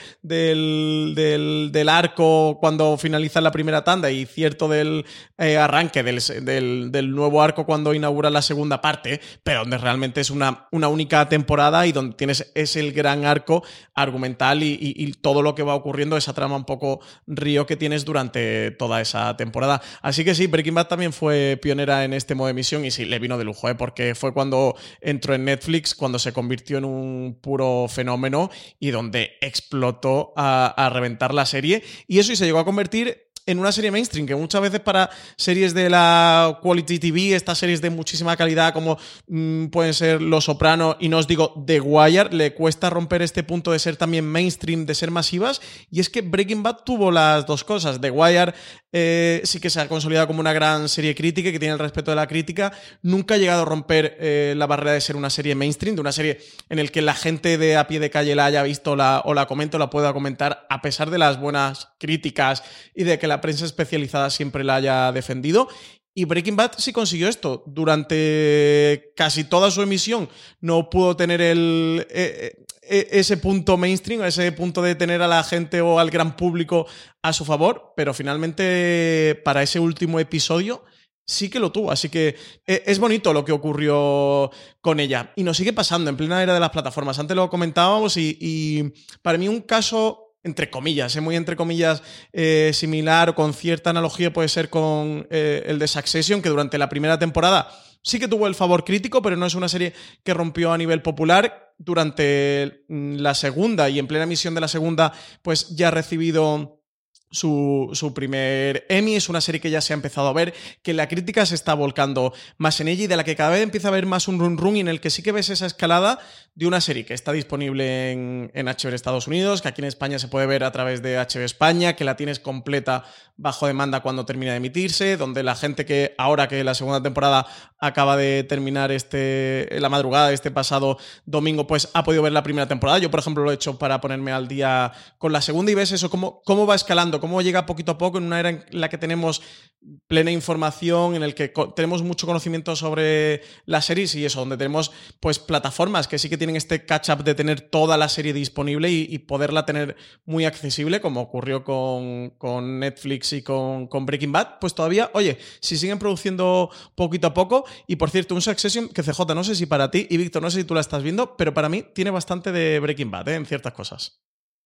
del arco cuando finaliza la primera tanda y cierto del arranque del nuevo arco cuando inaugura la segunda parte, pero donde realmente es una única temporada y donde tienes es el gran arco argumental y todo lo que va ocurriendo, esa trama un poco río que tienes durante toda esa temporada. Así que sí, Breaking Bad también fue pionera en este modo de emisión y sí, le vino de lujo, porque fue cuando entró en Netflix, cuando se convirtió en un puro fenómeno y donde explotó a reventar la serie, y eso, y se llegó a convertir en una serie mainstream, que muchas veces para series de la Quality TV, estas series de muchísima calidad como pueden ser Los Soprano y no os digo The Wire, le cuesta romper este punto de ser también mainstream, de ser masivas, y es que Breaking Bad tuvo las dos cosas. The Wire sí que se ha consolidado como una gran serie crítica, que tiene el respeto de la crítica, nunca ha llegado a romper la barrera de ser una serie mainstream, de una serie en el que la gente de a pie de calle la haya visto o la comente o la pueda comentar, a pesar de las buenas críticas y de que la prensa especializada siempre la haya defendido. Y Breaking Bad sí consiguió esto. Durante casi toda su emisión no pudo tener ese punto mainstream, ese punto de tener a la gente o al gran público a su favor, pero finalmente para ese último episodio sí que lo tuvo. Así que es bonito lo que ocurrió con ella. Y nos sigue pasando en plena era de las plataformas. Antes lo comentábamos y para mí un caso, entre comillas, muy entre comillas, similar o con cierta analogía puede ser con el de Succession, que durante la primera temporada sí que tuvo el favor crítico, pero no es una serie que rompió a nivel popular. Durante la segunda y en plena emisión de la segunda, pues ya ha recibido su primer Emmy. Es una serie que ya se ha empezado a ver, que la crítica se está volcando más en ella y de la que cada vez empieza a haber más un run y en el que sí que ves esa escalada de una serie que está disponible en HBO en Estados Unidos, que aquí en España se puede ver a través de HBO España, que la tienes completa bajo demanda cuando termina de emitirse, donde la gente que ahora que la segunda temporada acaba de terminar la madrugada de este pasado domingo, pues ha podido ver la primera temporada. Yo, por ejemplo, lo he hecho para ponerme al día con la segunda y ves eso, cómo va escalando, cómo llega poquito a poco en una era en la que tenemos plena información, en el que tenemos mucho conocimiento sobre las series y eso, donde tenemos pues plataformas que sí que tienen este catch-up de tener toda la serie disponible y poderla tener muy accesible, como ocurrió con Netflix y con Breaking Bad. Pues todavía, oye, si siguen produciendo poquito a poco. Y por cierto, un Succession que CJ, no sé si para ti, y Víctor, no sé si tú la estás viendo, pero para mí tiene bastante de Breaking Bad, en ciertas cosas.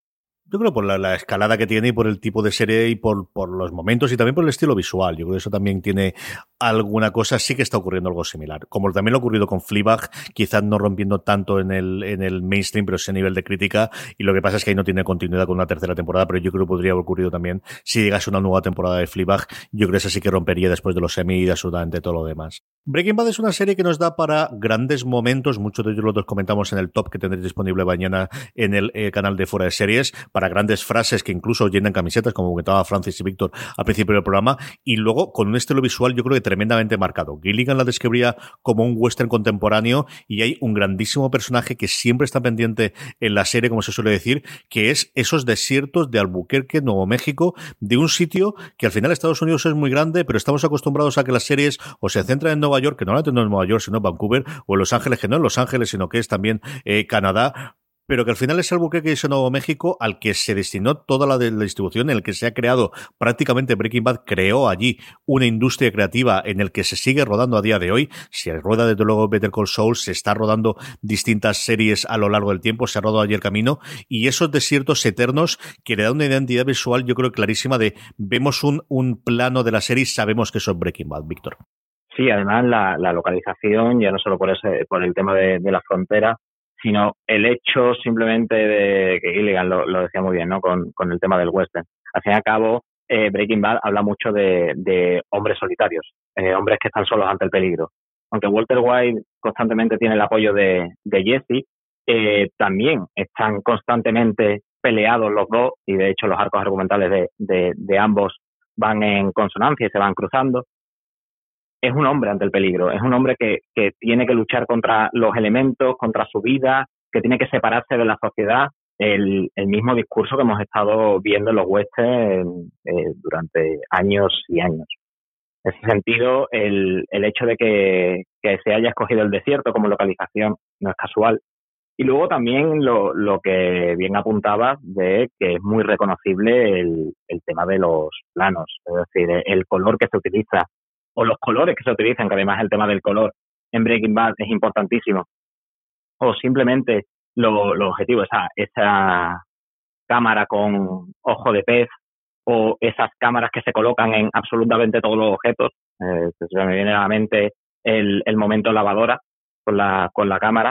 Yo creo por la escalada que tiene y por el tipo de serie y por los momentos y también por el estilo visual. Yo creo que eso también tiene alguna cosa. Sí que está ocurriendo algo similar. Como también lo ha ocurrido con Fleabag, quizás no rompiendo tanto en el mainstream, pero ese nivel de crítica. Y lo que pasa es que ahí no tiene continuidad con una tercera temporada, pero yo creo que podría haber ocurrido también si llegase una nueva temporada de Fleabag. Yo creo que esa sí que rompería después de los Emmy y de absolutamente todo lo demás. Breaking Bad es una serie que nos da para grandes momentos. Muchos de ellos los comentamos en el top que tendréis disponible mañana en el canal de Fuera de Series, para grandes frases que incluso llenan camisetas, como comentaba Francis y Víctor al principio del programa, y luego con un estilo visual yo creo que tremendamente marcado. Gilligan la describía como un western contemporáneo y hay un grandísimo personaje que siempre está pendiente en la serie, como se suele decir, que es esos desiertos de Albuquerque, Nuevo México, de un sitio que al final Estados Unidos es muy grande, pero estamos acostumbrados a que las series o se centran en Nueva York, que no en Nueva York, sino en Vancouver, o en Los Ángeles, que no en Los Ángeles, sino que es también Canadá, pero que al final es Albuquerque y es Nuevo México al que se destinó toda la distribución, en el que se ha creado prácticamente Breaking Bad, creó allí una industria creativa en el que se sigue rodando a día de hoy. Se rueda desde luego Better Call Saul, se está rodando distintas series a lo largo del tiempo, se ha rodado allí el camino, y esos desiertos eternos que le da una identidad visual yo creo clarísima de vemos un plano de la serie y sabemos que eso es Breaking Bad, Víctor. Sí, además la localización, ya no solo por el tema de la frontera, sino el hecho simplemente de que Gilligan lo decía muy bien, ¿no? Con el tema del western. Al fin y al cabo, Breaking Bad habla mucho de hombres solitarios, hombres que están solos ante el peligro. Aunque Walter White constantemente tiene el apoyo de Jesse, también están constantemente peleados los dos, y de hecho los arcos argumentales de ambos van en consonancia y se van cruzando. Es un hombre ante el peligro, es un hombre que tiene que luchar contra los elementos, contra su vida, que tiene que separarse de la sociedad. El mismo discurso que hemos estado viendo en los westerns durante años y años. En ese sentido, el hecho de que se haya escogido el desierto como localización no es casual. Y luego también lo que bien apuntaba de que es muy reconocible el tema de los planos, es decir, el color que se utiliza, o los colores que se utilizan, que además el tema del color en Breaking Bad es importantísimo, o simplemente lo objetivo, esa cámara con ojo de pez, o esas cámaras que se colocan en absolutamente todos los objetos. Se me viene a la mente el momento lavadora con la cámara.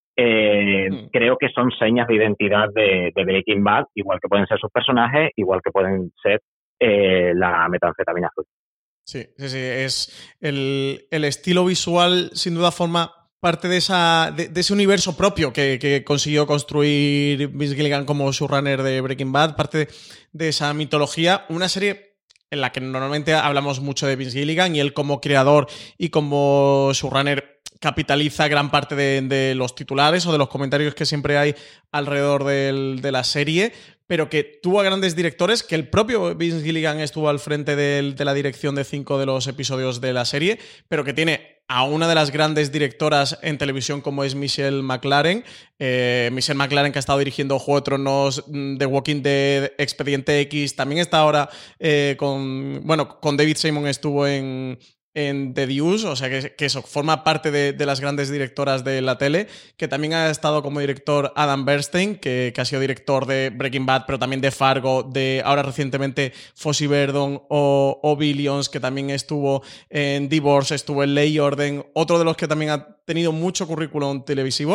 Creo que son señas de identidad de Breaking Bad, igual que pueden ser sus personajes, igual que pueden ser la metanfetamina azul. Sí, es el estilo visual, sin duda forma parte de ese universo propio que consiguió construir Vince Gilligan como showrunner de Breaking Bad, parte de esa mitología, una serie en la que normalmente hablamos mucho de Vince Gilligan y él como creador y como showrunner capitaliza gran parte de los titulares o de los comentarios que siempre hay alrededor de la serie, pero que tuvo a grandes directores, que el propio Vince Gilligan estuvo al frente de la dirección de 5 de los episodios de la serie, pero que tiene a una de las grandes directoras en televisión como es Michelle MacLaren. Michelle MacLaren, que ha estado dirigiendo Juego de Tronos, The Walking Dead, Expediente X, también está ahora con David Simon estuvo en The Deuce, o sea que eso forma parte de las grandes directoras de la tele, que también ha estado como director Adam Bernstein, que ha sido director de Breaking Bad, pero también de Fargo, de ahora recientemente Fosse Verdon o Billions, que también estuvo en Divorce, estuvo en Ley y Orden, otro de los que también ha tenido mucho currículum televisivo.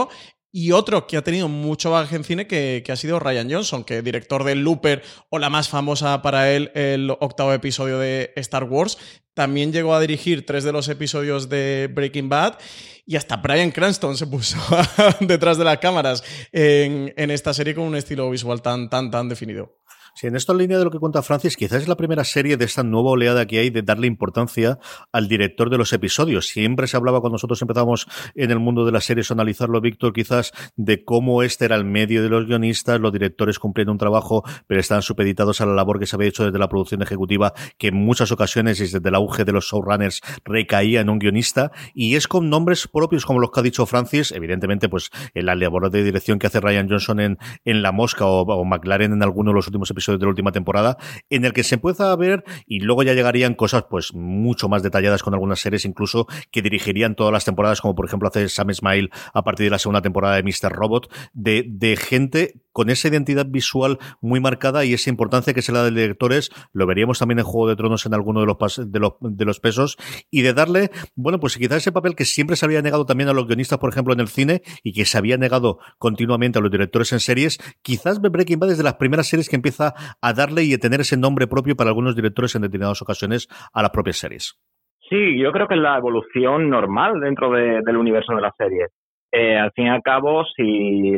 Y otro que ha tenido mucho bagaje en cine que ha sido Rian Johnson, que es director de Looper, o la más famosa para él, el 8º episodio de Star Wars. También llegó a dirigir 3 de los episodios de Breaking Bad. Y hasta Bryan Cranston se puso detrás de las cámaras en esta serie con un estilo visual tan definido. Sí, en esta línea de lo que cuenta Francis, quizás es la primera serie de esta nueva oleada que hay de darle importancia al director de los episodios. Siempre se hablaba cuando nosotros empezamos en el mundo de las series a analizarlo, Víctor, quizás de cómo este era el medio de los guionistas, los directores cumplían un trabajo, pero estaban supeditados a la labor que se había hecho desde la producción ejecutiva, que en muchas ocasiones, desde el auge de los showrunners, recaía en un guionista, y es con nombres propios como los que ha dicho Francis, evidentemente, pues en la labor de dirección que hace Rian Johnson en La Mosca o McLaren en alguno de los últimos episodios de la última temporada, en el que se empieza a ver, y luego ya llegarían cosas pues mucho más detalladas con algunas series incluso que dirigirían todas las temporadas, como por ejemplo hace Sam Esmail a partir de la segunda temporada de Mr. Robot, de gente con esa identidad visual muy marcada y esa importancia que se le da de directores. Lo veríamos también en Juego de Tronos en alguno de los pesos, y de darle, bueno, pues quizás ese papel que siempre se había negado también a los guionistas, por ejemplo, en el cine, y que se había negado continuamente a los directores en series. Quizás Breaking Bad es de las primeras series que empieza a darle y a tener ese nombre propio para algunos directores en determinadas ocasiones a las propias series. Sí, yo creo que es la evolución normal dentro del universo de las series. Al fin y al cabo, si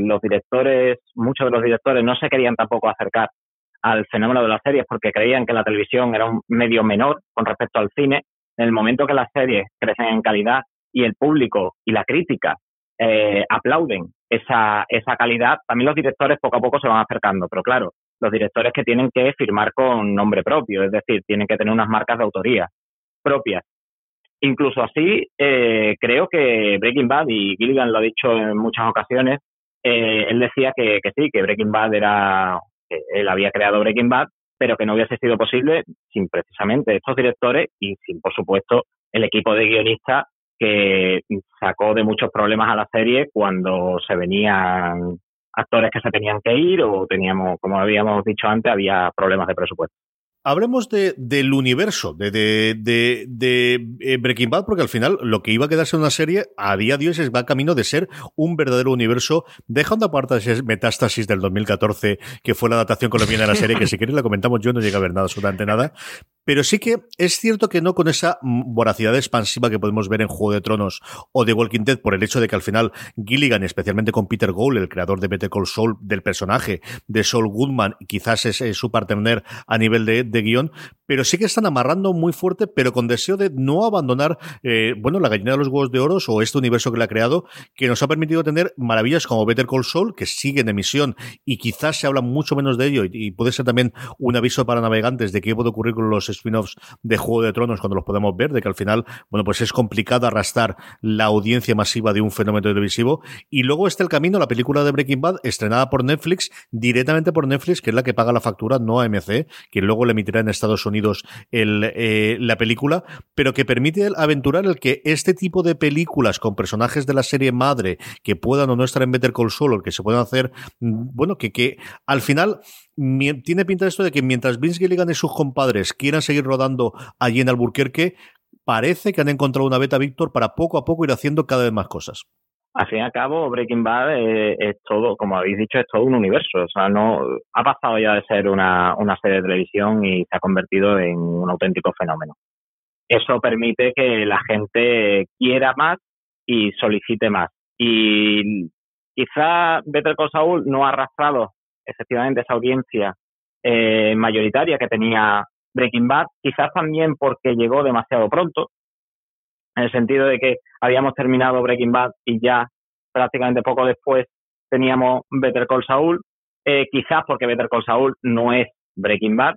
muchos de los directores no se querían tampoco acercar al fenómeno de las series porque creían que la televisión era un medio menor con respecto al cine, en el momento que las series crecen en calidad y el público y la crítica aplauden esa calidad, también los directores poco a poco se van acercando. Pero claro, los directores que tienen que firmar con nombre propio, es decir, tienen que tener unas marcas de autoría propias. Incluso así, creo que Breaking Bad, y Gilligan lo ha dicho en muchas ocasiones, él decía que sí, que Breaking Bad que él había creado Breaking Bad, pero que no hubiese sido posible sin precisamente estos directores y sin, por supuesto, el equipo de guionistas que sacó de muchos problemas a la serie cuando se venían actores que se tenían que ir o teníamos, como habíamos dicho antes, había problemas de presupuesto. Hablemos del universo de Breaking Bad, porque al final lo que iba a quedarse en una serie a día de hoy va camino de ser un verdadero universo, dejando aparte ese Metástasis del 2014, que fue la adaptación colombiana de la serie, que si queréis la comentamos, yo no llegué a ver nada, absolutamente nada. Pero sí que es cierto que no con esa voracidad expansiva que podemos ver en Juego de Tronos o de Walking Dead, por el hecho de que al final Gilligan, especialmente con Peter Gould, el creador de Better Call Saul, del personaje de Saul Goodman, quizás es su partner a nivel de guión, pero sí que están amarrando muy fuerte, pero con deseo de no abandonar la gallina de los huevos de oro o este universo que le ha creado, que nos ha permitido tener maravillas como Better Call Saul, que sigue en emisión y quizás se habla mucho menos de ello, y puede ser también un aviso para navegantes de qué puede ocurrir con los spin-offs de Juego de Tronos cuando los podemos ver, de que al final, bueno, pues es complicado arrastrar la audiencia masiva de un fenómeno televisivo. Y luego está el camino, la película de Breaking Bad, estrenada por Netflix, directamente por Netflix, que es la que paga la factura, no AMC, que luego le emitirá en Estados Unidos la película, pero que permite aventurar el que este tipo de películas con personajes de la serie madre que puedan o no estar en Better Call Saul, o que se puedan hacer, bueno, que al final tiene pinta esto de que mientras Vince Gilligan y sus compadres quieran seguir rodando allí en Albuquerque, parece que han encontrado una beta, Víctor, para poco a poco ir haciendo cada vez más cosas. Al fin y al cabo, Breaking Bad es todo, como habéis dicho, es todo un universo. O sea, no ha pasado ya de ser una serie de televisión y se ha convertido en un auténtico fenómeno. Eso permite que la gente quiera más y solicite más. Y quizá Better Call Saul no ha arrastrado efectivamente esa audiencia mayoritaria que tenía Breaking Bad, quizás también porque llegó demasiado pronto, en el sentido de que habíamos terminado Breaking Bad y ya prácticamente poco después teníamos Better Call Saul, quizás porque Better Call Saul no es Breaking Bad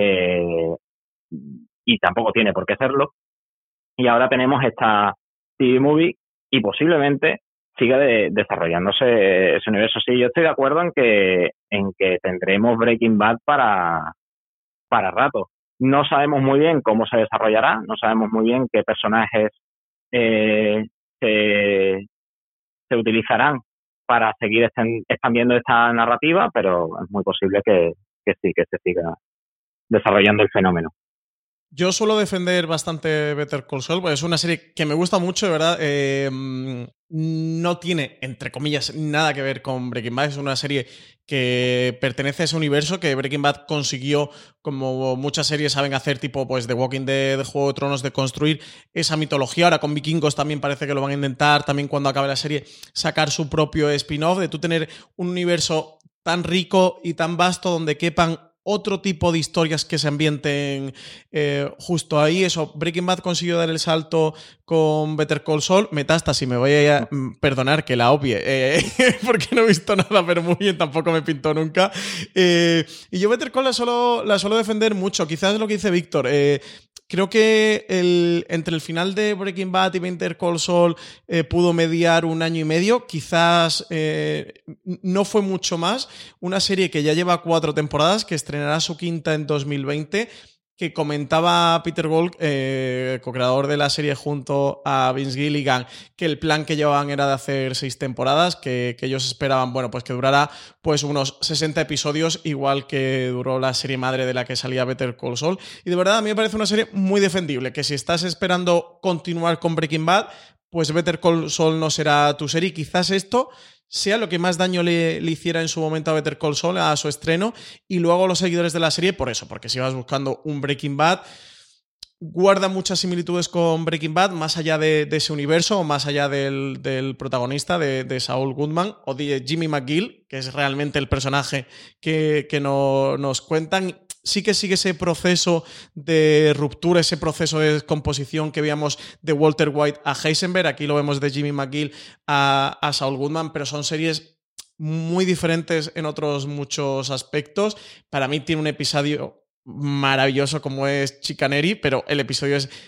y tampoco tiene por qué serlo, y ahora tenemos esta TV movie y posiblemente siga desarrollándose ese universo. Sí, yo estoy de acuerdo en que tendremos Breaking Bad para rato. No sabemos muy bien cómo se desarrollará, no sabemos muy bien qué personajes se utilizarán para seguir expandiendo esta narrativa, pero es muy posible que sí, que se siga desarrollando el fenómeno. Yo suelo defender bastante Better Call Saul, porque es una serie que me gusta mucho, de verdad. No tiene, entre comillas, nada que ver con Breaking Bad. Es una serie que pertenece a ese universo que Breaking Bad consiguió, como muchas series saben hacer, tipo pues The Walking Dead, Juego de Tronos, de construir esa mitología. Ahora con Vikingos también parece que lo van a intentar, también cuando acabe la serie, sacar su propio spin-off, de tú tener un universo tan rico y tan vasto donde quepan otro tipo de historias que se ambienten justo ahí. Eso, Breaking Bad consiguió dar el salto con Better Call Saul. Metástasis, me voy a perdonar que la obvie, porque no he visto nada, pero muy bien, tampoco me pintó nunca. Y yo Better Call la suelo defender mucho. Quizás es lo que dice Víctor. Creo que entre el final de Breaking Bad y Better Call Saul pudo mediar 1 año y medio. Quizás no fue mucho más. Una serie que ya lleva 4 temporadas, que estrenará su 5ª en 2020, que comentaba Peter Gould, co-creador de la serie junto a Vince Gilligan, que el plan que llevaban era de hacer 6 temporadas, que ellos esperaban, bueno, pues que durara pues unos 60 episodios, igual que duró la serie madre de la que salía Better Call Saul. Y de verdad a mí me parece una serie muy defendible, que si estás esperando continuar con Breaking Bad, pues Better Call Saul no será tu serie. Quizás esto sea lo que más daño le hiciera en su momento a Better Call Saul, a su estreno, y luego los seguidores de la serie por eso, porque si vas buscando un Breaking Bad, guarda muchas similitudes con Breaking Bad, más allá de ese universo, o más allá del protagonista, de Saul Goodman, o de Jimmy McGill, que es realmente el personaje que nos cuentan. Sí que sigue ese proceso de ruptura, ese proceso de descomposición que veíamos de Walter White a Heisenberg. Aquí lo vemos de Jimmy McGill a Saul Goodman, pero son series muy diferentes en otros muchos aspectos. Para mí tiene un episodio maravilloso como es Chicanery, pero el episodio es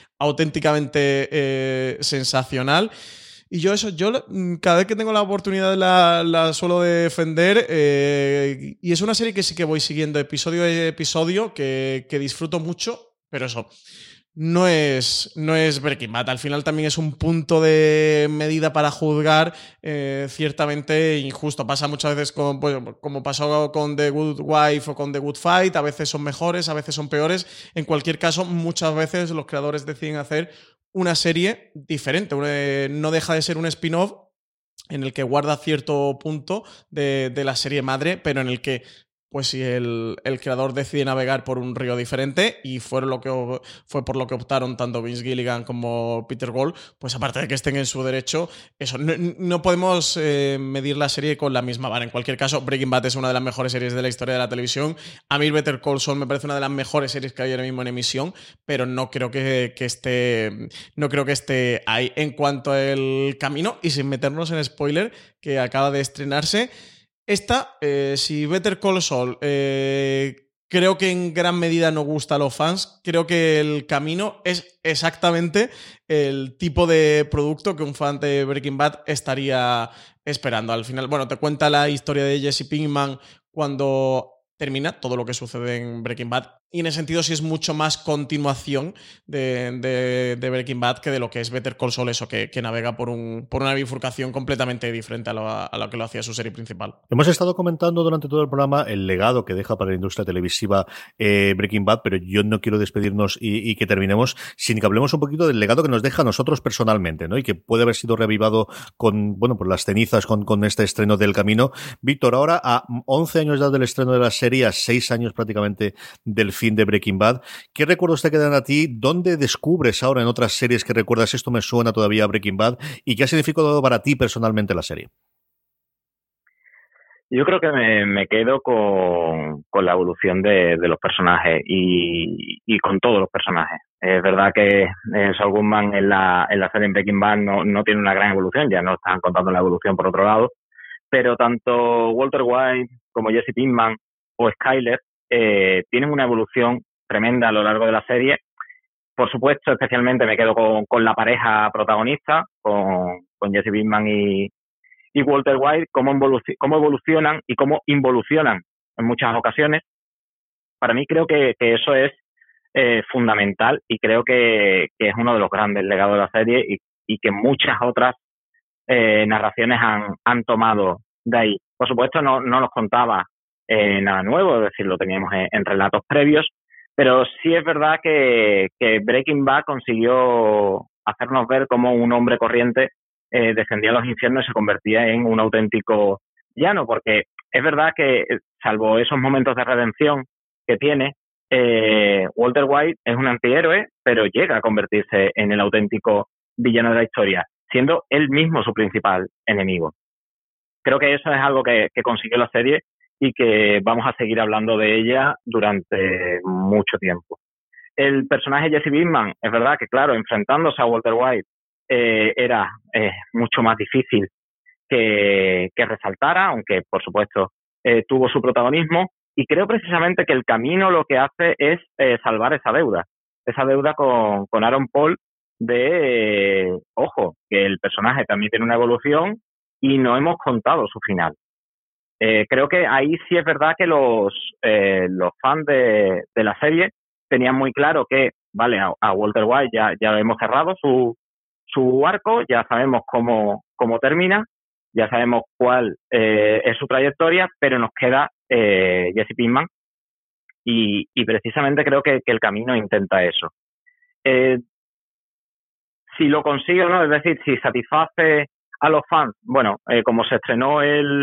auténticamente sensacional. Y yo cada vez que tengo la oportunidad la suelo defender, y es una serie que sí que voy siguiendo episodio a episodio, que disfruto mucho, pero eso no es Breaking Bad. Al final también es un punto de medida para juzgar, ciertamente injusto. Pasa muchas veces como pasó con The Good Wife o con The Good Fight. A veces son mejores, a veces son peores. En cualquier caso, muchas veces los creadores deciden hacer una serie diferente. No deja de ser un spin-off en el que guarda cierto punto de la serie madre, pero en el que, pues si el creador decide navegar por un río diferente, y fue por lo que optaron tanto Vince Gilligan como Peter Gould, pues aparte de que estén en su derecho, eso, no podemos medir la serie con la misma vara. En cualquier caso, Breaking Bad es una de las mejores series de la historia de la televisión. A mí Better Call Saul me parece una de las mejores series que hay ahora mismo en emisión, pero no creo que esté ahí. En cuanto al camino, y sin meternos en spoiler, que acaba de estrenarse, si Better Call Saul creo que en gran medida no gusta a los fans, creo que el camino es exactamente el tipo de producto que un fan de Breaking Bad estaría esperando. Al final, bueno, te cuenta la historia de Jesse Pinkman cuando termina todo lo que sucede en Breaking Bad, y en ese sentido sí es mucho más continuación de Breaking Bad que de lo que es Better Call Saul, eso que navega por una bifurcación completamente diferente a lo que lo hacía su serie principal. Hemos estado comentando durante todo el programa el legado que deja para la industria televisiva Breaking Bad, pero yo no quiero despedirnos y que terminemos sin que hablemos un poquito del legado que nos deja a nosotros personalmente, ¿no? Y que puede haber sido revivado con, bueno, por las cenizas con este estreno del Camino. Víctor, ahora a 11 años ya del estreno de la serie, a 6 años prácticamente del fin de Breaking Bad, ¿qué recuerdos te quedan a ti? ¿Dónde descubres ahora en otras series que recuerdas esto me suena todavía a Breaking Bad? ¿Y qué ha significado para ti personalmente la serie? Yo creo que me quedo con la evolución de los personajes y con todos los personajes. Es verdad que Saul Goodman en la serie Breaking Bad no tiene una gran evolución, ya no están contando la evolución por otro lado, pero tanto Walter White como Jesse Pinkman o Skyler tienen una evolución tremenda a lo largo de la serie. Por supuesto, especialmente me quedo con la pareja protagonista, con Jesse Pinkman y Walter White, cómo evolucionan y cómo involucionan en muchas ocasiones. Para mí creo que eso es fundamental, y creo que es uno de los grandes legados de la serie, y que muchas otras narraciones han tomado de ahí. Por supuesto, no nos contaba nada nuevo, es decir, lo teníamos en relatos previos, Pero sí es verdad que Breaking Bad consiguió hacernos ver cómo un hombre corriente descendía a los infiernos y se convertía en un auténtico villano, porque es verdad que, salvo esos momentos de redención que tiene, Walter White es un antihéroe, pero llega a convertirse en el auténtico villano de la historia, siendo él mismo su principal enemigo. Creo que eso es algo que consiguió la serie y que vamos a seguir hablando de ella durante mucho tiempo. El personaje Jesse Pinkman, es verdad que, claro, enfrentándose a Walter White era mucho más difícil que resaltara, aunque, por supuesto, tuvo su protagonismo, y creo precisamente que el camino lo que hace es salvar esa deuda con Aaron Paul de, ojo, que el personaje también tiene una evolución y no hemos contado su final. Creo que ahí sí es verdad que los fans de la serie tenían muy claro que, vale, a Walter White ya hemos cerrado su arco, ya sabemos cómo termina, ya sabemos cuál es su trayectoria, pero nos queda Jesse Pinkman y precisamente creo que el camino intenta eso. Si lo consigue o no, es decir, si satisface a los fans, bueno, como se estrenó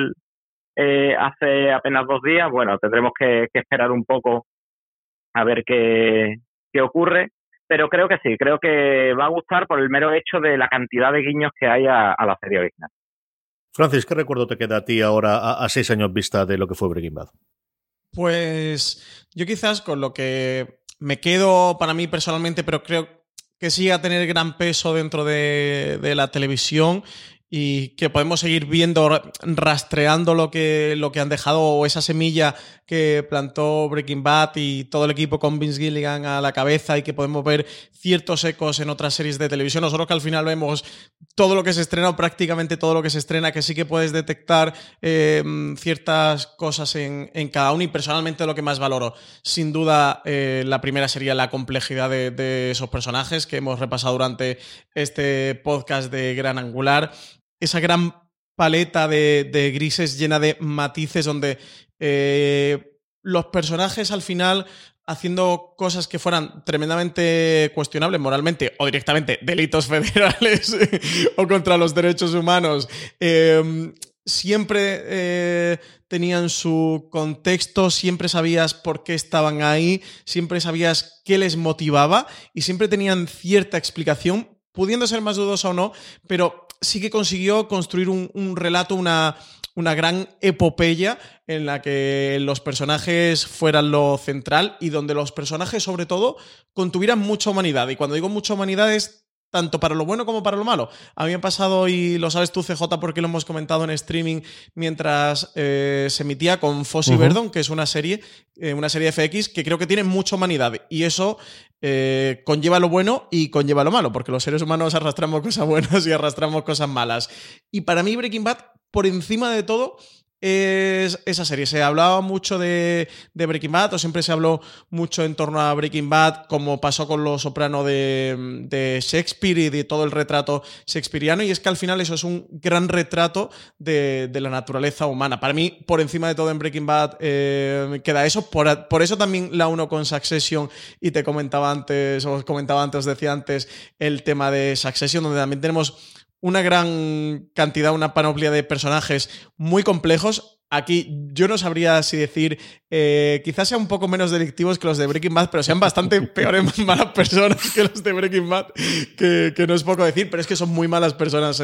hace apenas 2 días, bueno, tendremos que esperar un poco a ver qué ocurre, pero creo que sí, creo que va a gustar por el mero hecho de la cantidad de guiños que hay a la serie original. Francis, ¿qué recuerdo te queda a ti ahora a 6 años vista de lo que fue Breaking Bad? Pues yo quizás con lo que me quedo para mí personalmente, pero creo que sí a tener gran peso dentro de la televisión y que podemos seguir viendo, rastreando lo que han dejado, o esa semilla que plantó Breaking Bad y todo el equipo con Vince Gilligan a la cabeza, y que podemos ver ciertos ecos en otras series de televisión. Nosotros que al final vemos todo lo que se estrena, o prácticamente todo lo que se estrena, que sí que puedes detectar ciertas cosas en cada uno, y personalmente lo que más valoro, sin duda, la primera sería la complejidad de esos personajes que hemos repasado durante este podcast de Gran Angular. Esa gran paleta de grises llena de matices donde los personajes al final haciendo cosas que fueran tremendamente cuestionables moralmente o directamente delitos federales o contra los derechos humanos, siempre tenían su contexto, siempre sabías por qué estaban ahí, siempre sabías qué les motivaba y siempre tenían cierta explicación, pudiendo ser más dudosa o no, pero sí que consiguió construir un relato, una gran epopeya en la que los personajes fueran lo central y donde los personajes, sobre todo, contuvieran mucha humanidad. Y cuando digo mucha humanidad es tanto para lo bueno como para lo malo. A mí me ha pasado, y lo sabes tú, CJ, porque lo hemos comentado en streaming mientras se emitía, con Fosse Verdon, que es una serie de FX que creo que tiene mucha humanidad. Y eso conlleva lo bueno y conlleva lo malo, porque los seres humanos arrastramos cosas buenas y arrastramos cosas malas. Y para mí Breaking Bad, por encima de todo, es esa serie. Se hablaba mucho de Breaking Bad, o siempre se habló mucho en torno a Breaking Bad, como pasó con Los Soprano de Shakespeare y de todo el retrato shakespeariano, y es que al final eso es un gran retrato de la naturaleza humana. Para mí, por encima de todo en Breaking Bad queda eso. Por eso también la uno con Succession, y os comentaba antes el tema de Succession, donde también tenemos una gran cantidad, una panoplia de personajes muy complejos. Aquí yo no sabría si decir, quizás sean un poco menos delictivos que los de Breaking Bad, pero sean bastante peores, más malas personas que los de Breaking Bad, que no es poco decir, pero es que son muy malas personas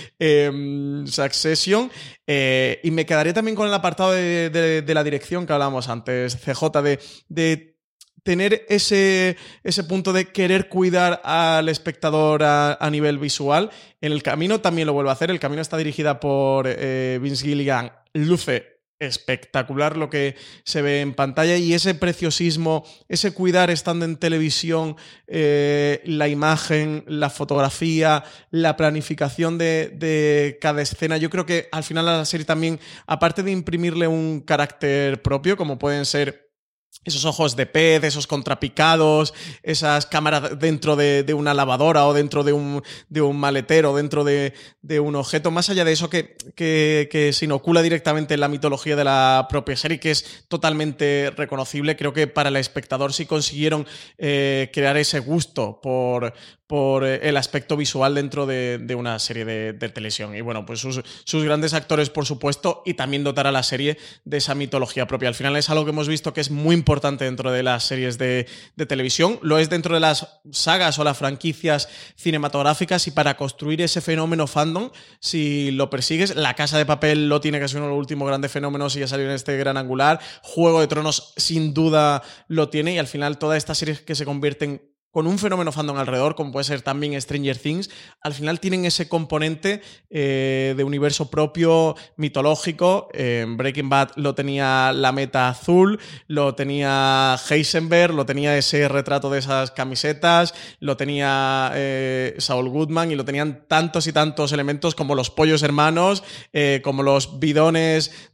en Succession. Y me quedaré también con el apartado de la dirección que hablábamos antes, CJ, de tener ese punto de querer cuidar al espectador a nivel visual. En El Camino también lo vuelve a hacer. El Camino está dirigida por Vince Gilligan. Luce espectacular lo que se ve en pantalla, y ese preciosismo, ese cuidar estando en televisión, la imagen, la fotografía, la planificación de cada escena. Yo creo que al final a la serie también, aparte de imprimirle un carácter propio, como pueden ser esos ojos de pez, esos contrapicados, esas cámaras dentro de una lavadora o dentro de un maletero, dentro de un objeto, más allá de eso que se inocula directamente en la mitología de la propia serie, que es totalmente reconocible. Creo que para el espectador sí consiguieron crear ese gusto por el aspecto visual dentro de una serie de televisión. Y bueno, pues sus grandes actores, por supuesto, y también dotar a la serie de esa mitología propia. Al final es algo que hemos visto que es muy importante dentro de las series de televisión, lo es dentro de las sagas o las franquicias cinematográficas, y para construir ese fenómeno fandom, si lo persigues, La Casa de Papel lo tiene, que es uno de los últimos grandes fenómenos y ya salió en este Gran Angular, Juego de Tronos sin duda lo tiene, y al final todas estas series que se convierten con un fenómeno fandom alrededor, como puede ser también Stranger Things, al final tienen ese componente de universo propio, mitológico. Breaking Bad lo tenía la meta azul, lo tenía Heisenberg, lo tenía ese retrato de esas camisetas, lo tenía Saul Goodman, y lo tenían tantos y tantos elementos como los pollos hermanos, como los bidones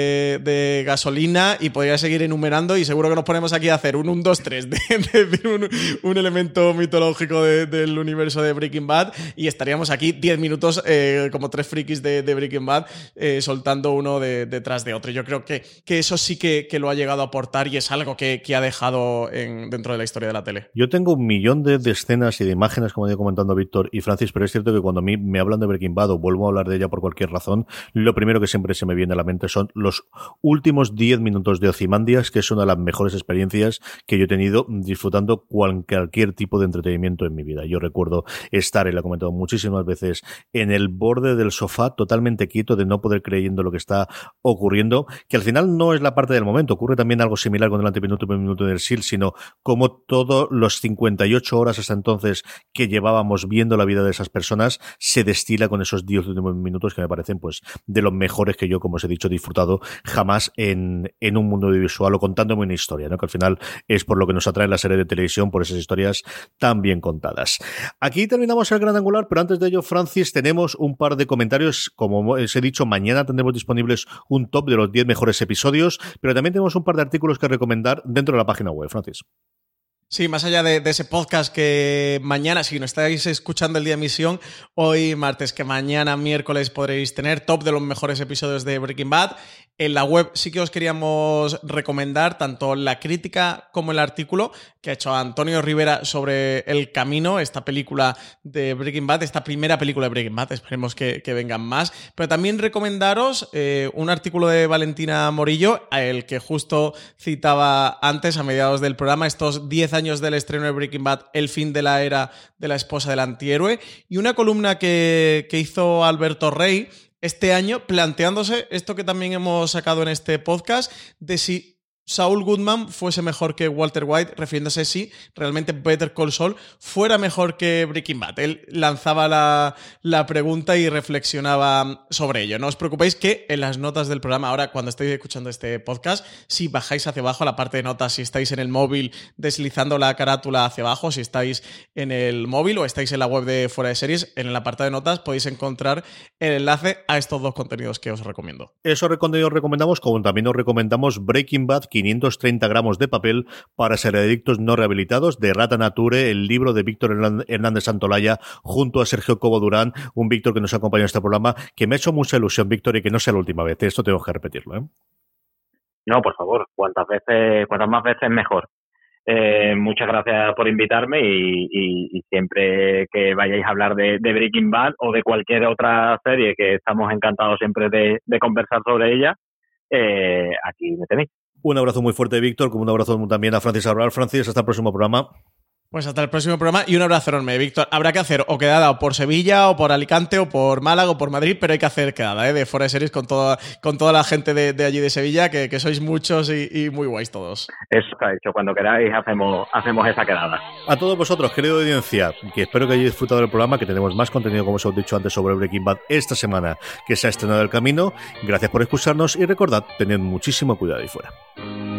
de gasolina, y podría seguir enumerando, y seguro que nos ponemos aquí a hacer un 1, 2, 3 de un elemento mitológico del universo de Breaking Bad, y estaríamos aquí 10 minutos como 3 frikis de Breaking Bad soltando uno detrás de otro. Yo creo que eso sí que lo ha llegado a aportar, y es algo que ha dejado dentro de la historia de la tele. Yo tengo un millón de escenas y de imágenes, como iba comentando Víctor y Francis, pero es cierto que cuando a mí me hablan de Breaking Bad o vuelvo a hablar de ella por cualquier razón, lo primero que siempre se me viene a la mente son los últimos 10 minutos de Ozymandias, que es una de las mejores experiencias que yo he tenido disfrutando cualquier tipo de entretenimiento en mi vida. Yo recuerdo estar, y lo he comentado muchísimas veces, en el borde del sofá, totalmente quieto, de no poder creyendo lo que está ocurriendo, que al final no es la parte del momento. Ocurre también algo similar con el antiminuto por minuto del S.H.I.E.L.D., sino como todos los 58 horas hasta entonces que llevábamos viendo la vida de esas personas se destila con esos 10 últimos minutos que me parecen pues de los mejores que yo, como os he dicho, he disfrutado jamás en un mundo audiovisual o contándome una historia, ¿no? Que al final es por lo que nos atrae la serie de televisión, por esas historias tan bien contadas. Aquí terminamos el Gran Angular, pero antes de ello, Francis, tenemos un par de comentarios. Como os he dicho, mañana tendremos disponibles un top de los 10 mejores episodios, pero también tenemos un par de artículos que recomendar dentro de la página web, Francis. Sí, más allá de ese podcast que mañana, si no estáis escuchando el día de emisión, hoy martes, que mañana miércoles podréis tener top de los mejores episodios de Breaking Bad. En la web sí que os queríamos recomendar tanto la crítica como el artículo que ha hecho Antonio Rivera sobre El Camino, esta película de Breaking Bad, esta primera película de Breaking Bad, esperemos que vengan más. Pero también recomendaros un artículo de Valentina Morillo, el que justo citaba antes, a mediados del programa, estos 10 años del estreno de Breaking Bad, el fin de la era de la esposa del antihéroe, y una columna que hizo Alberto Rey este año, planteándose esto que también hemos sacado en este podcast, de si Saul Goodman fuese mejor que Walter White, refiriéndose si realmente Better Call Saul fuera mejor que Breaking Bad. Él lanzaba la pregunta y reflexionaba sobre ello. No os preocupéis que en las notas del programa, ahora cuando estéis escuchando este podcast, si bajáis hacia abajo a la parte de notas, si estáis en el móvil deslizando la carátula hacia abajo, si estáis en el móvil o estáis en la web de Fuera de Series, en el apartado de notas podéis encontrar el enlace a estos dos contenidos que os recomiendo. Eso contenidos recomendamos, como también os recomendamos Breaking Bad, 530 gramos de papel para seriadictos no rehabilitados, de Rata Nature, el libro de Víctor Hernández Santolaya junto a Sergio Cobo Durán, un Víctor que nos acompaña en este programa, que me ha hecho mucha ilusión, Víctor, y que no sea la última vez. Esto tengo que repetirlo, ¿eh? No, por favor, cuantas más veces mejor. Muchas gracias por invitarme y siempre que vayáis a hablar de Breaking Bad o de cualquier otra serie, que estamos encantados siempre de conversar sobre ella, aquí me tenéis. Un abrazo muy fuerte, Víctor, como un abrazo también a Francis Arbral. Francis, hasta el próximo programa. Pues hasta el próximo programa y un abrazo enorme, Víctor. Habrá que hacer o quedada o por Sevilla, o por Alicante, o por Málaga, o por Madrid, pero hay que hacer quedada, de Fuera de Series con toda la gente de allí de Sevilla, que sois muchos y muy guays todos. Eso está hecho. Cuando queráis hacemos esa quedada. A todos vosotros, querido audiencia, que espero que hayáis disfrutado del programa, que tenemos más contenido, como os he dicho antes, sobre Breaking Bad esta semana, que se ha estrenado El Camino. Gracias por escucharnos y recordad, tened muchísimo cuidado ahí fuera.